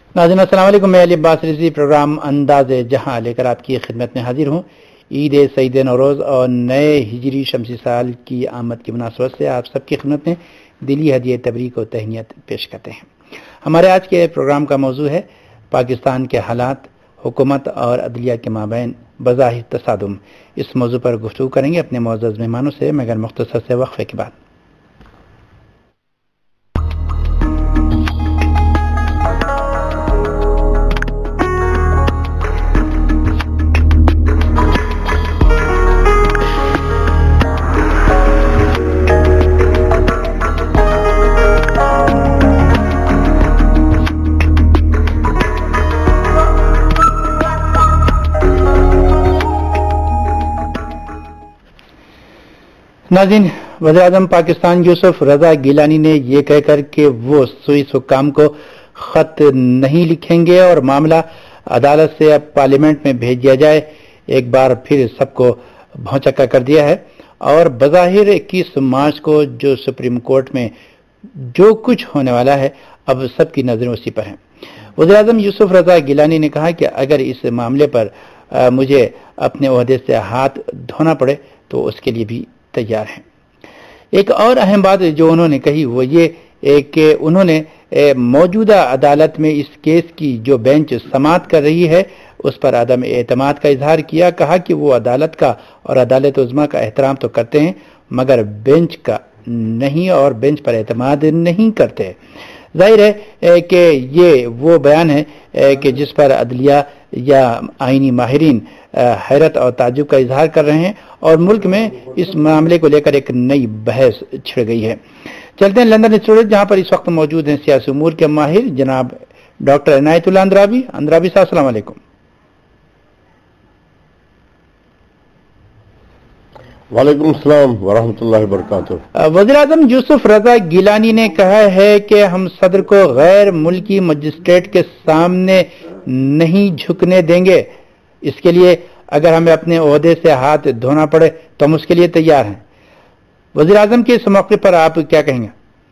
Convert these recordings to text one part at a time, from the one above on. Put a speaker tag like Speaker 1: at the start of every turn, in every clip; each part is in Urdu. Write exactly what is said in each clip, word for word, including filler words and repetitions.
Speaker 1: ناظرین السلام علیکم، میں علی عباس رضوی پروگرام انداز جہاں لے کر آپ کی خدمت میں حاضر ہوں۔ عید سعید نوروز اور نئے ہجری شمسی سال کی آمد کی مناسبت سے آپ سب کی خدمت میں دلی ہدیہ تبریک و تہنیت پیش کرتے ہیں۔ ہمارے آج کے پروگرام کا موضوع ہے پاکستان کے حالات، حکومت اور عدلیہ کے مابین بظاہر تصادم۔ اس موضوع پر گفتگو کریں گے اپنے معزز مہمانوں سے مگر مختصر سے وقفے کے بعد۔ ناظرین، وزیر اعظم پاکستان یوسف رضا گیلانی نے یہ کہہ کر کہ وہ سوئس حکام کو خط نہیں لکھیں گے اور معاملہ عدالت سے اب پارلیمنٹ میں بھیج دیا جائے، ایک بار پھر سب کو بھونچکا کر دیا ہے۔ اور بظاہر اکیس مارچ کو جو سپریم کورٹ میں جو کچھ ہونے والا ہے اب سب کی نظریں اسی پر ہیں۔ وزیر اعظم یوسف رضا گیلانی نے کہا کہ اگر اس معاملے پر مجھے اپنے عہدے سے ہاتھ دھونا پڑے تو اس کے لیے بھی تیار ہیں۔ ایک اور اہم بات جو انہوں نے کہی وہ یہ کہ انہوں نے موجودہ عدالت میں اس کیس کی جو بینچ سماعت کر رہی ہے اس پر عدم اعتماد کا اظہار کیا، کہا کہ وہ عدالت کا اور عدالت عظمیٰ کا احترام تو کرتے ہیں مگر بینچ کا نہیں اور بینچ پر اعتماد نہیں کرتے۔ ظاہر ہے کہ یہ وہ بیان ہے کہ جس پر عدلیہ یا آئینی ماہرین حیرت اور تعجب کا اظہار کر رہے ہیں اور ملک میں اس معاملے کو لے کر ایک نئی بحث چھڑ گئی ہے۔ چلتے ہیں لندن اسٹوڈیو جہاں پر اس وقت موجود ہیں سیاسی امور کے ماہر جناب ڈاکٹر عنایت اللہ اندرابی۔ اندرابی صاحب السلام علیکم۔
Speaker 2: وعلیکم السلام ورحمۃ اللہ وبرکاتہ۔
Speaker 1: وزیر اعظم یوسف رضا گیلانی نے کہا ہے کہ ہم صدر کو غیر ملکی مجسٹریٹ کے سامنے نہیں جھکنے دیں گے، اس کے لیے اگر ہمیں اپنے عہدے سے ہاتھ دھونا پڑے تو ہم اس کے لیے تیار ہیں۔ وزیر اعظم کے اس موقع پر آپ کیا کہیں گے؟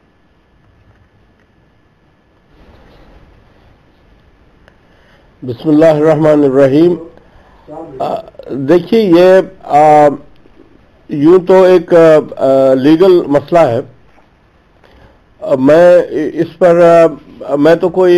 Speaker 2: بسم اللہ الرحمن الرحیم۔ دیکھیے یہ یوں تو ایک لیگل مسئلہ ہے، میں اس پر میں تو کوئی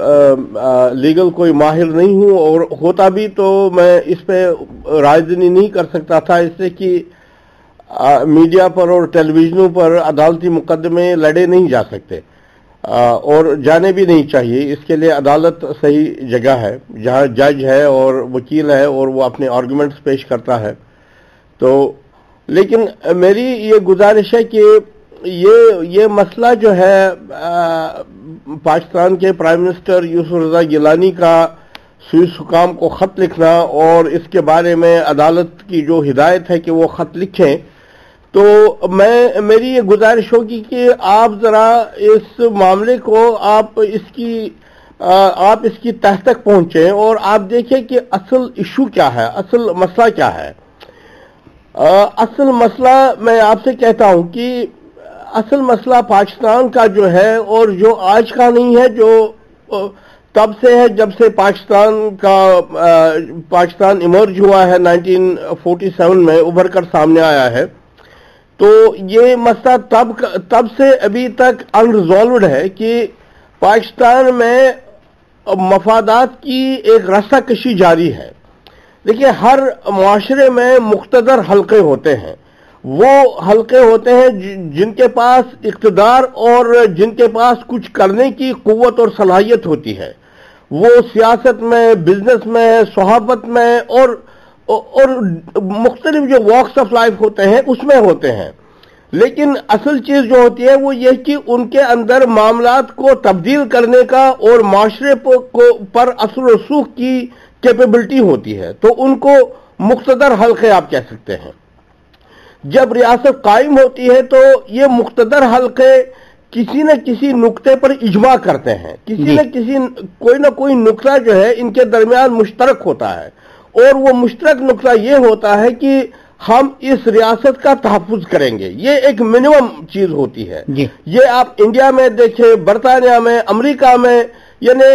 Speaker 2: لیگل کوئی ماہر نہیں ہوں اور ہوتا بھی تو میں اس پہ رائے دہی نہیں کر سکتا تھا، اس سے کہ میڈیا پر اور ٹیلی ویژنوں پر عدالتی مقدمے لڑے نہیں جا سکتے اور جانے بھی نہیں چاہیے۔ اس کے لیے عدالت صحیح جگہ ہے جہاں جج ہے اور وکیل ہے اور وہ اپنے آرگومنٹس پیش کرتا ہے۔ تو لیکن میری یہ گزارش ہے کہ یہ یہ مسئلہ جو ہے پاکستان کے پرائم منسٹر یوسف رضا گیلانی کا سوئس حکام کو خط لکھنا اور اس کے بارے میں عدالت کی جو ہدایت ہے کہ وہ خط لکھیں، تو میں میری یہ گزارش ہوگی کہ آپ ذرا اس معاملے کو آپ اس کی آپ اس کی تہ تک پہنچیں اور آپ دیکھیں کہ اصل ایشو کیا ہے، اصل مسئلہ کیا ہے۔ اصل مسئلہ میں آپ سے کہتا ہوں کہ اصل مسئلہ پاکستان کا جو ہے اور جو آج کا نہیں ہے، جو تب سے ہے جب سے پاکستان کا پاکستان ایمرج ہوا ہے نائنٹین فورٹی سیون میں ابھر کر سامنے آیا ہے، تو یہ مسئلہ تب تب سے ابھی تک انریزالوڈ ہے کہ پاکستان میں مفادات کی ایک رسہ کشی جاری ہے۔ دیکھیے ہر معاشرے میں مقتدر حلقے ہوتے ہیں، وہ حلقے ہوتے ہیں جن کے پاس اقتدار اور جن کے پاس کچھ کرنے کی قوت اور صلاحیت ہوتی ہے، وہ سیاست میں، بزنس میں، صحافت میں اور اور مختلف جو واکس آف لائف ہوتے ہیں اس میں ہوتے ہیں۔ لیکن اصل چیز جو ہوتی ہے وہ یہ کہ ان کے اندر معاملات کو تبدیل کرنے کا اور معاشرے پر اثر و رسوخ کی کیپیبلٹی ہوتی ہے، تو ان کو مقتدر حلقے آپ کہہ سکتے ہیں۔ جب ریاست قائم ہوتی ہے تو یہ مقتدر حلقے کسی نہ کسی نقطے پر اجماع کرتے ہیں، کسی نہ کسی کوئی نہ کوئی نقطہ جو ہے ان کے درمیان مشترک ہوتا ہے، اور وہ مشترک نقطہ یہ ہوتا ہے کہ ہم اس ریاست کا تحفظ کریں گے۔ یہ ایک منیمم چیز ہوتی ہے۔ یہ آپ انڈیا میں دیکھیں، برطانیہ میں، امریکہ میں، یعنی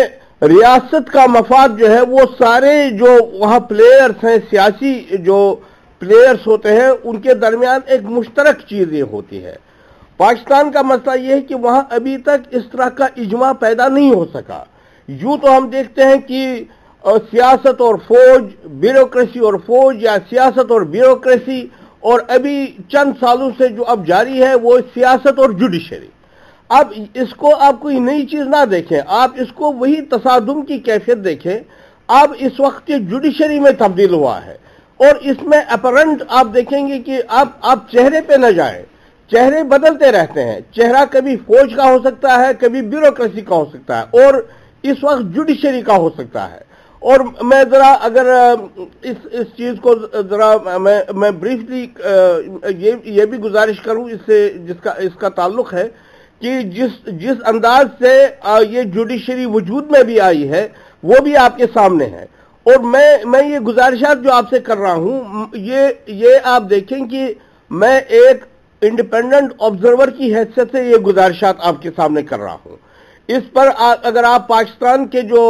Speaker 2: ریاست کا مفاد جو ہے وہ سارے جو وہاں پلیئرز ہیں، سیاسی جو پلیئرز ہوتے ہیں، ان کے درمیان ایک مشترک چیز یہ ہوتی ہے۔ پاکستان کا مسئلہ یہ ہے کہ وہاں ابھی تک اس طرح کا اجماع پیدا نہیں ہو سکا۔ یوں تو ہم دیکھتے ہیں کہ سیاست اور فوج، بیوروکریسی اور فوج، یا سیاست اور بیوروکریسی، اور ابھی چند سالوں سے جو اب جاری ہے وہ سیاست اور جوڈیشری۔ اب اس کو آپ کوئی نئی چیز نہ دیکھیں، آپ اس کو وہی تصادم کی کیفیت دیکھیں۔ اب اس وقت کے جوڈیشری میں تبدیل ہوا ہے، اور اس میں اپرنٹ آپ دیکھیں گے کہ اب آپ چہرے پہ نہ جائیں، چہرے بدلتے رہتے ہیں۔ چہرہ کبھی فوج کا ہو سکتا ہے، کبھی بیوروکریسی کا ہو سکتا ہے، اور اس وقت جوڈیشری کا ہو سکتا ہے۔ اور میں ذرا اگر اس اس چیز کو ذرا میں میں بریفلی یہ یہ بھی گزارش کروں اس سے جس کا اس کا تعلق ہے کہ جس جس انداز سے یہ جوڈیشری وجود میں بھی آئی ہے وہ بھی آپ کے سامنے ہے، اور میں میں یہ گزارشات جو آپ سے کر رہا ہوں، یہ یہ آپ دیکھیں کہ میں ایک انڈیپینڈنٹ آبزرور کی حیثیت سے یہ گزارشات آپ کے سامنے کر رہا ہوں۔ اس پر اگر آپ پاکستان کے جو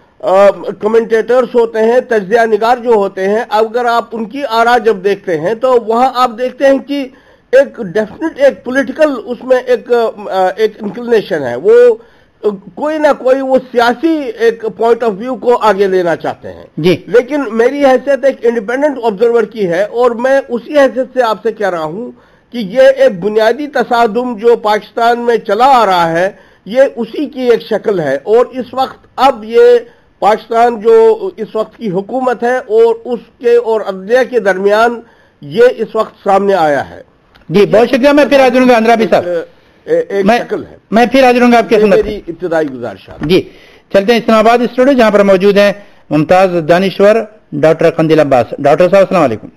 Speaker 2: کمنٹیٹرز ہوتے ہیں، تجزیہ نگار جو ہوتے ہیں، اگر آپ ان کی آراء جب دیکھتے ہیں تو وہاں آپ دیکھتے ہیں کہ ایک ڈیفینٹ ایک پولیٹیکل اس میں ایک ایک انکلینیشن ہے، وہ کوئی نہ کوئی وہ سیاسی ایک پوائنٹ آف ویو کو آگے لینا چاہتے ہیں
Speaker 1: جی۔
Speaker 2: لیکن میری حیثیت ایک انڈیپینڈنٹ آبزرور کی ہے، اور میں اسی حیثیت سے آپ سے کہہ رہا ہوں کہ یہ ایک بنیادی تصادم جو پاکستان میں چلا آ رہا ہے، یہ اسی کی ایک شکل ہے، اور اس وقت اب یہ پاکستان جو اس وقت کی حکومت ہے اور اس کے اور عدلیہ کے درمیان یہ اس وقت سامنے آیا ہے۔
Speaker 1: جی بہت شکریہ، میں پھر حاضر ہوں گا اندرابی صاحب،
Speaker 2: ایک شکل ہے،
Speaker 1: میں پھر حاضر ہوں گا آپ کے ساتھ۔
Speaker 2: میری ابتدائی گزارشات۔
Speaker 1: جی چلتے ہیں اسلام آباد اسٹوڈیو، جہاں پر موجود ہیں ممتاز دانشور ڈاکٹر قندیل عباس۔ ڈاکٹر صاحب السلام علیکم۔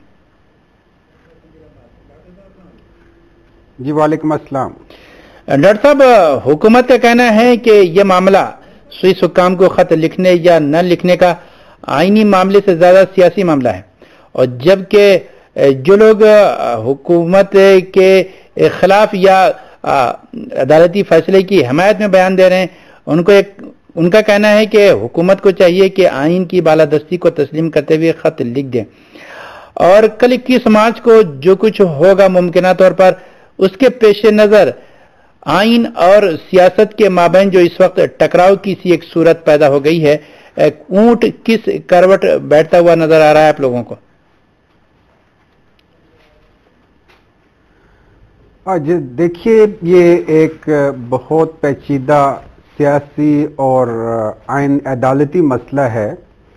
Speaker 3: جی وعلیکم السلام۔
Speaker 1: ڈاکٹر صاحب، حکومت کا کہنا ہے کہ یہ معاملہ سوئس حکام کو خط لکھنے یا نہ لکھنے کا آئینی معاملے سے زیادہ سیاسی معاملہ ہے، اور جبکہ جو لوگ حکومت کے خلاف یا عدالتی فیصلے کی حمایت میں بیان دے رہے ہیں، ان کو ایک ان کا کہنا ہے کہ حکومت کو چاہیے کہ آئین کی بالادستی کو تسلیم کرتے ہوئے خط لکھ دیں، اور کل اکیس مارچ کو جو کچھ ہوگا ممکنہ طور پر اس کے پیش نظر آئین اور سیاست کے مابین جو اس وقت ٹکراؤ کی سی ایک صورت پیدا ہو گئی ہے، اونٹ کس کروٹ بیٹھتا ہوا نظر آ رہا ہے آپ لوگوں کو؟
Speaker 3: دیکھیے، یہ ایک بہت پیچیدہ سیاسی اور آئین عدالتی مسئلہ ہے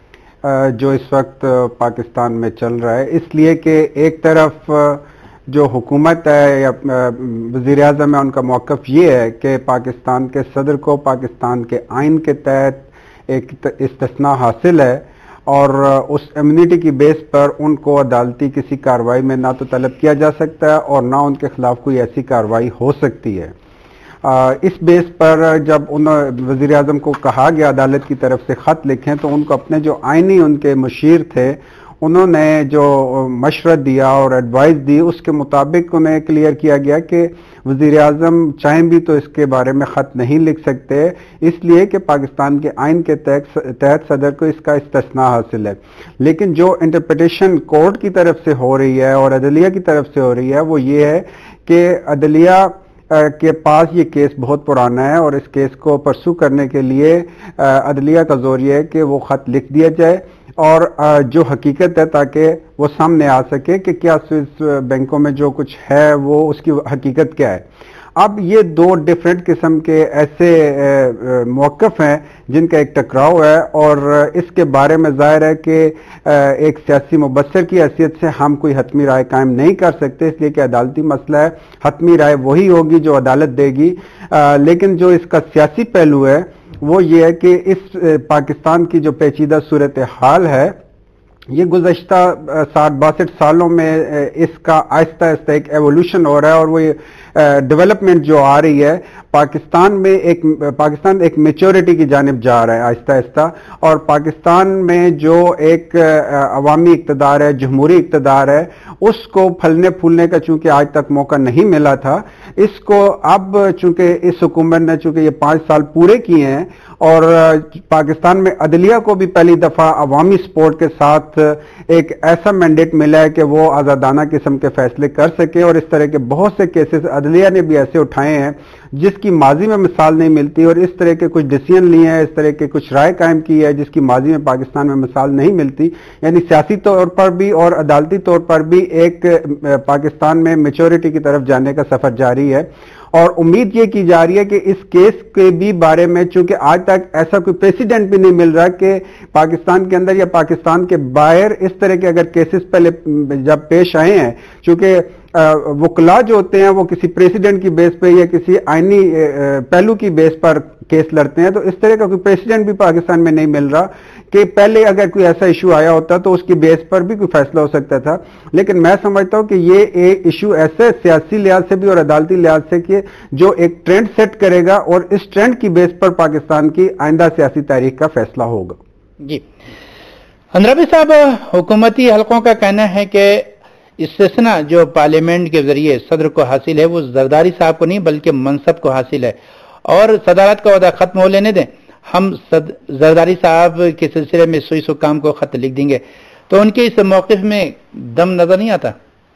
Speaker 3: جو اس وقت پاکستان میں چل رہا ہے، اس لیے کہ ایک طرف جو حکومت ہے یا وزیر اعظم ہے، ان کا موقف یہ ہے کہ پاکستان کے صدر کو پاکستان کے آئین کے تحت ایک استثناء حاصل ہے، اور اس امیونٹی کی بیس پر ان کو عدالتی کسی کارروائی میں نہ تو طلب کیا جا سکتا ہے اور نہ ان کے خلاف کوئی ایسی کارروائی ہو سکتی ہے۔ اس بیس پر جب ان وزیر اعظم کو کہا گیا عدالت کی طرف سے خط لکھیں، تو ان کو اپنے جو آئینی ان کے مشیر تھے انہوں نے جو مشورہ دیا اور ایڈوائز دی، اس کے مطابق انہیں کلیئر کیا گیا کہ وزیر اعظم چاہیں بھی تو اس کے بارے میں خط نہیں لکھ سکتے، اس لیے کہ پاکستان کے آئین کے تحت صدر کو اس کا استثناء حاصل ہے۔ لیکن جو انٹرپریٹیشن کورٹ کی طرف سے ہو رہی ہے اور عدلیہ کی طرف سے ہو رہی ہے وہ یہ ہے کہ عدلیہ کے پاس یہ کیس بہت پرانا ہے، اور اس کیس کو پرسو کرنے کے لیے عدلیہ کا زور یہ ہے کہ وہ خط لکھ دیا جائے اور جو حقیقت ہے تاکہ وہ سامنے آ سکے کہ کیا سوئس بینکوں میں جو کچھ ہے وہ اس کی حقیقت کیا ہے۔ اب یہ دو ڈیفرنٹ قسم کے ایسے موقف ہیں جن کا ایک ٹکراؤ ہے، اور اس کے بارے میں ظاہر ہے کہ ایک سیاسی مبصر کی حیثیت سے ہم کوئی حتمی رائے قائم نہیں کر سکتے، اس لیے کہ عدالتی مسئلہ ہے، حتمی رائے وہی ہوگی جو عدالت دے گی۔ لیکن جو اس کا سیاسی پہلو ہے وہ یہ ہے کہ اس پاکستان کی جو پیچیدہ صورتحال ہے، یہ گزشتہ ساٹھ باسٹھ سالوں میں اس کا آہستہ آہستہ ایک ایوولوشن ہو رہا ہے، اور وہ ڈیولپمنٹ جو آ رہی ہے پاکستان میں، ایک پاکستان ایک میچورٹی کی جانب جا رہا ہے آہستہ آہستہ، اور پاکستان میں جو ایک عوامی اقتدار ہے، جمہوری اقتدار ہے، اس کو پھلنے پھولنے کا چونکہ آج تک موقع نہیں ملا تھا، اس کو اب چونکہ اس حکومت نے چونکہ یہ پانچ سال پورے کیے ہیں اور پاکستان میں عدلیہ کو بھی پہلی دفعہ عوامی سپورٹ کے ساتھ ایک ایسا مینڈیٹ ملا ہے کہ وہ آزادانہ قسم کے فیصلے کر سکیں، اور اس طرح کے بہت سے کیسز عدلیہ نے بھی ایسے اٹھائے ہیں جس کی ماضی میں مثال نہیں ملتی، اور اس طرح کے کچھ ڈیسیژن لیے ہیں، اس طرح کے کچھ رائے قائم کی ہے جس کی ماضی میں پاکستان میں مثال نہیں ملتی. یعنی سیاسی طور پر بھی اور عدالتی طور پر بھی ایک پاکستان میں میچورٹی کی طرف جانے کا سفر جاری ہے. اور امید یہ کی جا رہی ہے کہ اس کیس کے بھی بارے میں، چونکہ آج تک ایسا کوئی پریسیڈنٹ بھی نہیں مل رہا کہ پاکستان کے اندر یا پاکستان کے باہر اس طرح کے اگر کیسز پہلے جب پیش آئے ہیں، چونکہ وکلا جو ہوتے ہیں وہ کسی پریسیڈنٹ کی بیس پہ یا کسی آئینی پہلو کی بیس پر کیس لڑتے ہیں، تو اس طرح کا کوئی پریسیڈنٹ بھی پاکستان میں نہیں مل رہا کہ پہلے اگر کوئی ایسا ایشو آیا ہوتا تو اس کی بیس پر بھی کوئی فیصلہ ہو سکتا تھا. لیکن میں سمجھتا ہوں کہ یہ ایک ایشو ایسے سیاسی لحاظ سے بھی اور عدالتی لحاظ سے کہ جو ایک ٹرینڈ سیٹ کرے گا، اور اس ٹرینڈ کی بیس پر پاکستان کی آئندہ سیاسی تاریخ کا فیصلہ ہوگا.
Speaker 1: جی اندرابی صاحب، حکومتی حلقوں کا کہنا ہے کہ استثنا جو پارلیمنٹ کے ذریعے صدر کو حاصل ہے وہ زرداری صاحب کو نہیں بلکہ منصب کو حاصل ہے، اور صدارت کا عہدہ ختم ہو لینے دیں، ہم زرداری صاحب کے سلسلے میں سوئی سکام کو خط لکھ دیں گے. تو ان کے اس موقف میں دم نظر نہیں آتا؟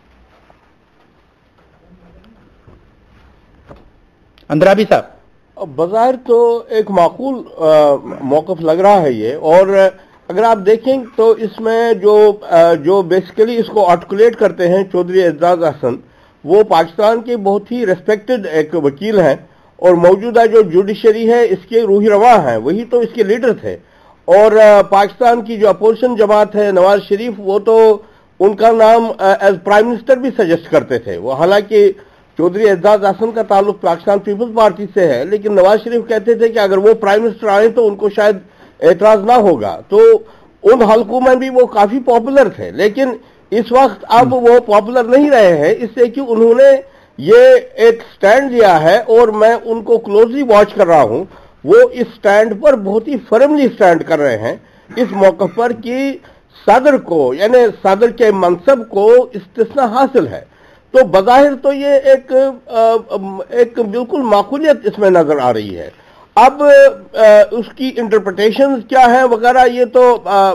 Speaker 1: اندرابی صاحب،
Speaker 2: بظاہر تو ایک معقول موقف لگ رہا ہے یہ، اور اگر آپ دیکھیں تو اس میں جو جو بیسیکلی اس کو آرٹیکولیٹ کرتے ہیں چودھری اعزاز احسن، وہ پاکستان کے بہت ہی ریسپیکٹڈ ایک وکیل ہیں، اور موجودہ جو جوڈیشری ہے اس کے روحی رواں ہیں، وہی تو اس کے لیڈر تھے. اور پاکستان کی جو اپوزیشن جماعت ہے نواز شریف، وہ تو ان کا نام ایز پرائم منسٹر بھی سجیسٹ کرتے تھے. وہ حالانکہ چودھری اعزاز احسن کا تعلق پاکستان پیپلز پارٹی سے ہے، لیکن نواز شریف کہتے تھے کہ اگر وہ پرائم منسٹر آئے تو ان کو شاید اعتراض نہ ہوگا. تو ان حلقوں میں بھی وہ کافی پاپولر تھے، لیکن اس وقت اب وہ پاپولر نہیں رہے ہیں، اس سے کہ انہوں نے یہ ایک سٹینڈ لیا ہے، اور میں ان کو کلوزلی واچ کر رہا ہوں. وہ اس سٹینڈ پر بہت ہی فرملی سٹینڈ کر رہے ہیں اس موقع پر کہ صدر کو، یعنی صدر کے منصب کو استثناء حاصل ہے. تو بظاہر تو یہ ایک ایک بالکل معقولیت اس میں نظر آ رہی ہے. اب اس کی انٹرپریٹیشنز کیا ہیں وغیرہ یہ تو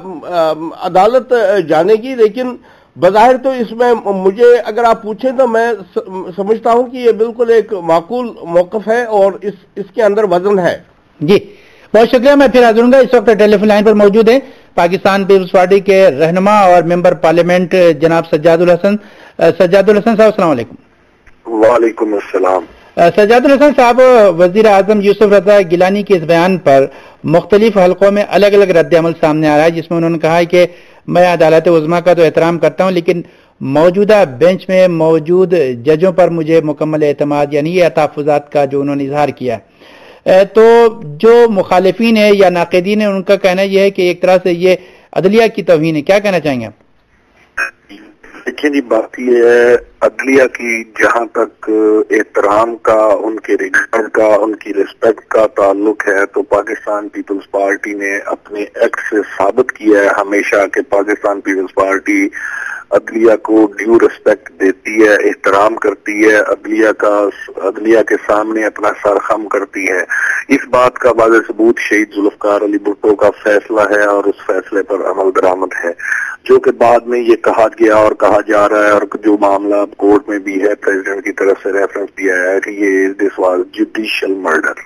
Speaker 2: عدالت جانے گی، لیکن بظاہر تو اس میں مجھے اگر آپ پوچھیں تو میں سمجھتا ہوں کہ یہ بالکل ایک معقول موقف ہے اور اس اس کے اندر وزن ہے.
Speaker 1: جی بہت شکریہ. میں پھر حاضر ہوں گا. اس وقت ٹیلی فون لائن پر موجود ہیں پاکستان پیپلز پارٹی کے رہنما اور ممبر پارلیمنٹ جناب سجاد الحسن. سجاد الحسن صاحب السلام علیکم.
Speaker 4: وعلیکم السلام.
Speaker 1: سجاد الحسن صاحب، وزیر اعظم یوسف رضا گیلانی کے اس بیان پر مختلف حلقوں میں الگ الگ رد عمل سامنے آ رہا ہے، جس میں انہوں نے کہا ہے کہ میں عدالت عظمیٰ کا تو احترام کرتا ہوں، لیکن موجودہ بینچ میں موجود ججوں پر مجھے مکمل اعتماد، یعنی یہ تحفظات کا جو انہوں نے اظہار کیا ہے. تو جو مخالفین ہیں یا ناقدین ہیں ان کا کہنا یہ ہے کہ ایک طرح سے یہ عدلیہ کی توہین ہے. کیا کہنا چاہیں گے آپ؟
Speaker 4: دیکھیں جی، بات یہ ہے عدلیہ کی جہاں تک احترام کا، ان کے ریگارڈ کا، ان کی ریسپیکٹ کا تعلق ہے، تو پاکستان پیپلز پارٹی نے اپنے ایکٹ سے ثابت کیا ہے ہمیشہ کہ پاکستان پیپلز پارٹی عدلیہ کو ڈیو ریسپیکٹ دیتی ہے، احترام کرتی ہے، عدلیہ کا عدلیہ کے سامنے اپنا سر خم کرتی ہے. اس بات کا واضح ثبوت شہید ذوالفقار علی بھٹو کا فیصلہ ہے، اور اس فیصلے پر عمل درآمد ہے، جو کہ بعد میں یہ کہا گیا اور کہا جا رہا ہے، اور جو معاملہ اب کورٹ میں بھی ہے، پریزیڈنٹ کی طرف سے ریفرنس دیا ہے کہ یہ دس واز جوڈیشل مرڈر.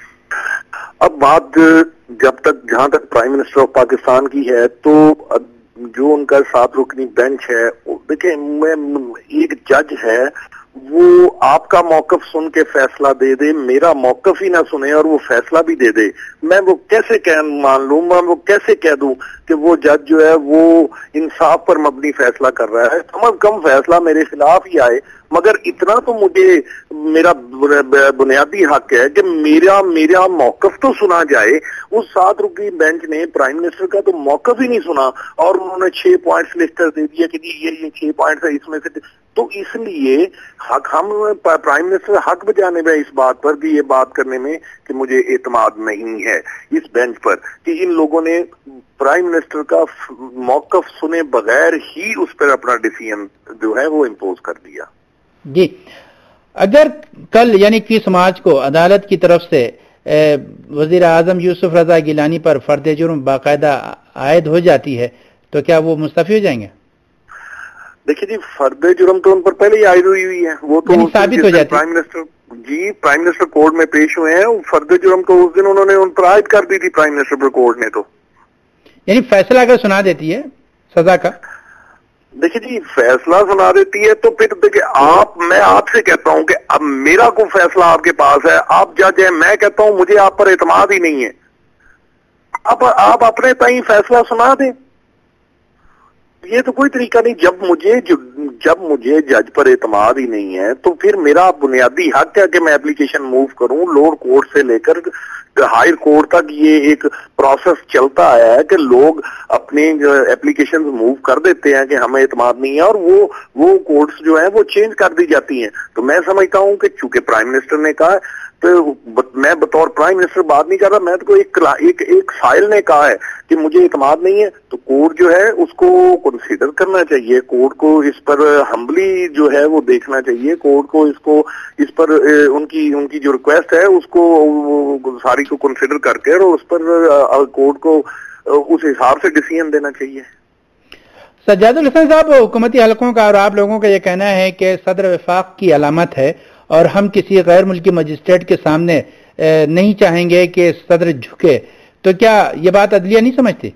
Speaker 4: اب بات جب تک جہاں تک پرائم منسٹر آف پاکستان کی ہے، تو جو ان کا سات رکنی بینچ ہے، دیکھیں میں ایک جج ہے، وہ آپ کا موقف سن کے فیصلہ دے دے، میرا موقف ہی نہ سنے اور وہ فیصلہ بھی دے دے، میں وہ کیسے مان لوں، میں وہ کیسے کہہ دوں کہ وہ جج جو ہے وہ انصاف پر مبنی فیصلہ کر رہا ہے. کم از کم فیصلہ میرے خلاف ہی آئے، مگر اتنا تو مجھے میرا بنیادی حق ہے کہ میرا میرا موقف تو سنا جائے. اس سات رکنی بینچ نے پرائم منسٹر کا تو موقف ہی نہیں سنا، اور انہوں نے چھ پوائنٹس لکھ کر دے دیا کہ جی یہ یہ چھ پوائنٹس ہے، اس میں سے. تو اس لیے حق ہم پرائم منسٹر حق بجانے میں اس بات پر کہ یہ بات کرنے میں کہ مجھے اعتماد نہیں ہے اس بینچ پر کہ ان لوگوں نے پرائم منسٹر کا موقف سنے بغیر ہی اس پر اپنا ڈیسیژن جو ہے وہ امپوز کر دیا.
Speaker 1: جی اگر کل یعنی کہ سماج کو عدالت کی طرف سے وزیر اعظم یوسف رضا گیلانی پر فرد جرم باقاعدہ عائد ہو جاتی ہے تو کیا وہ مستعفی ہو جائیں گے؟
Speaker 4: دیکھیے جی، فرد جرم تو ان پر پہلے ہی عائد ہوئی ہوئی ہے، وہ تو
Speaker 1: ثابت ہو جاتی ہے.
Speaker 4: Prime minister ji prime minister court میں پیش ہوئے ہیں، فرد جرم تو اس دن انہوں نے ان پر عائد کر دی تھی پرائم منسٹر پر کورٹ نے. تو
Speaker 1: یعنی فیصلہ اگر سنا دیتی ہے سزا کا،
Speaker 4: دیکھیے جی فیصلہ سنا دیتی ہے تو پھر دیکھیے آپ، میں آپ سے کہتا ہوں کہ اب میرا کوئی فیصلہ آپ کے پاس ہے، آپ جج ہیں، میں کہتا ہوں مجھے آپ پر اعتماد ہی نہیں ہے، اب آپ اپنے تئیں فیصلہ سنا دیں. یہ تو کوئی طریقہ نہیں. جب مجھے جب مجھے جج پر اعتماد ہی نہیں ہے تو پھر میرا بنیادی حق ہے کہ میں اپلیکیشن موو کروں. لوور کورٹ سے لے کر ہائر کورٹ تک یہ ایک پروسیس چلتا آیا ہے کہ لوگ اپنے اپلیکیشن موو کر دیتے ہیں کہ ہمیں اعتماد نہیں ہے، اور وہ وہ کورٹس جو ہیں وہ چینج کر دی جاتی ہیں. تو میں سمجھتا ہوں کہ چونکہ پرائم منسٹر نے کہا تو میں بطور پرائم منسٹر بات نہیں کر رہا، میں تو ایک ایک ایک سائل نے کہا ہے کہ مجھے اعتماد نہیں ہے، تو کورٹ جو ہے اس کو کنسیڈر کرنا چاہیے. کورٹ کو اس پر ہمبلی جو ہے وہ دیکھنا چاہیے. کورٹ کو اس کو اس پر ان کی ان کی جو ریکویسٹ ہے اس کو ساری کو کنسیڈر کر کے اور اس پر کورٹ کو اس حساب سے ڈیسیژن دینا چاہیے.
Speaker 1: سجاد الحسن صاحب، حکومتی حلقوں کا اور آپ لوگوں کا یہ کہنا ہے کہ صدر وفاق کی علامت ہے اور ہم کسی غیر ملکی مجسٹریٹ کے سامنے نہیں چاہیں گے کہ صدر جھکے، تو کیا یہ بات عدلیہ نہیں سمجھتی؟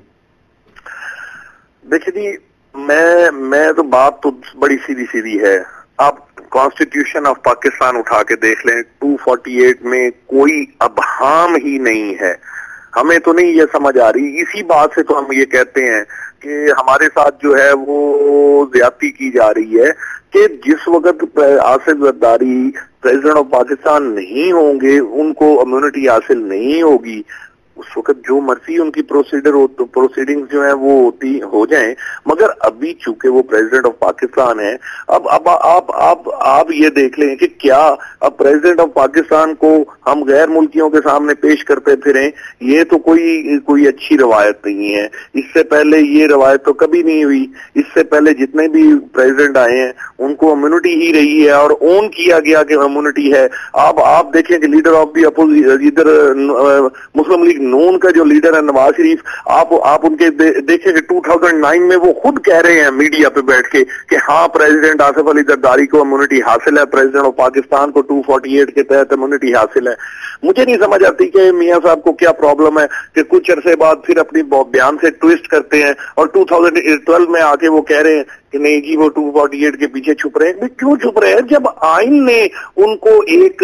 Speaker 4: دیکھیے جی، میں میں تو بات تو بڑی سیدھی سیدھی ہے. آپ کانسٹیٹیوشن آف پاکستان اٹھا کے دیکھ لیں، ٹو فورٹی ایٹ میں کوئی ابہام ہی نہیں ہے. ہمیں تو نہیں یہ سمجھ آ رہی، اسی بات سے تو ہم یہ کہتے ہیں کہ ہمارے ساتھ جو ہے وہ زیادتی کی جا رہی ہے کہ جس وقت آصف زرداری پریزیڈنٹ آف پاکستان نہیں ہوں گے، ان کو امیونٹی حاصل نہیں ہوگی، اس وقت جو مرضی ان کی پروسیڈر پروسیڈنگز جو ہیں وہ ہوتی ہو جائیں. مگر ابھی چونکہ وہ پریزیڈنٹ آف پاکستان ہے، اب اب آپ آپ آپ یہ دیکھ لیں کہ کیا اب پریزیڈنٹ آف پاکستان کو ہم غیر ملکیوں کے سامنے پیش کرتے پھریں، یہ تو کوئی کوئی اچھی روایت نہیں ہے. اس سے پہلے یہ روایت تو کبھی نہیں ہوئی. اس سے پہلے جتنے بھی پریزیڈنٹ آئے ہیں ان کو امیونٹی ہی رہی ہے اور اون کیا گیا کہ امیونٹی ہے. آپ آپ دیکھیں کہ لیڈر آف دی ادھر مسلم لیگ نون کا جو لیڈر ہے نواز شریف، آپ آپ ان کے دیکھیں کہ ٹو تھاؤزینڈ نائن میں وہ خود کہہ رہے ہیں میڈیا پہ بیٹھ کے کہ ہاں پریزیڈنٹ آصف علی زرداری کو امیونٹی حاصل ہے، پریزیڈنٹ آف پاکستان کو ٹو فورٹی ایٹ کے تحت امیونٹی حاصل ہے. مجھے نہیں سمجھ آتی کہ میاں صاحب کو کیا پرابلم ہے کہ کچھ عرصے بعد پھر اپنی بیان سے ٹویسٹ کرتے ہیں اور ٹو تھاؤزینڈ ٹویلو میں آ کے وہ کہہ رہے ہیں کہ نہیں جی وہ ٹو فورٹی ایٹ کے پیچھے چھپ رہے ہیں. کیوں چھپ رہے ہیں جب آئین نے ان کو ایک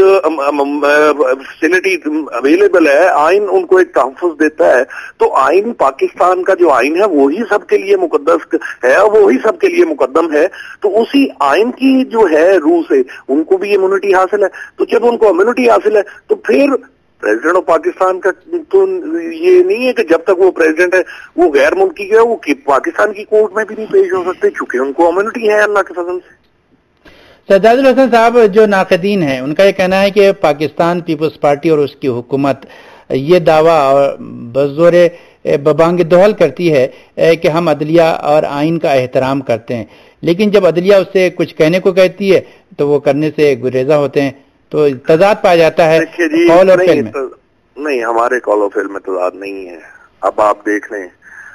Speaker 4: فیسلٹی اویلیبل ہے، آئین ان کو ایک تحفظ دیتا ہے، تو آئین پاکستان کا جو آئین ہے وہی سب کے لیے مقدس ہے، وہی سب کے لیے مقدم ہے. تو اسی آئین کی جو ہے روح سے ان کو بھی امیونٹی حاصل ہے. تو جب ان کو امیونٹی حاصل ہے تو پھر پریزیڈنٹ آف پاکستان کا تو یہ نہیں ہے کہ جب تک وہ پریزیڈنٹ ہے وہ غیر ملکی ہے، وہ پاکستان کی کورٹ میں بھی نہیں پیش ہو سکتے چونکہ ان کو امیونٹی ہے اللہ کے فضل سے.
Speaker 1: سجاد الحسن صاحب، جو ناقدین ہیں ان کا یہ کہنا ہے کہ پاکستان پیپلز پارٹی اور اس کی حکومت یہ دعویٰ بزور ببانگ دہل کرتی ہے کہ ہم عدلیہ اور آئین کا احترام کرتے ہیں، لیکن جب عدلیہ اس سے کچھ کہنے کو کہتی ہے تو وہ کرنے سے گریزاں ہوتے ہیں، تو تضاد پایا جاتا ہے قول اور فعل میں.
Speaker 4: نہیں، ہمارے قول و فعل میں تضاد نہیں ہے. اب آپ دیکھ لیں،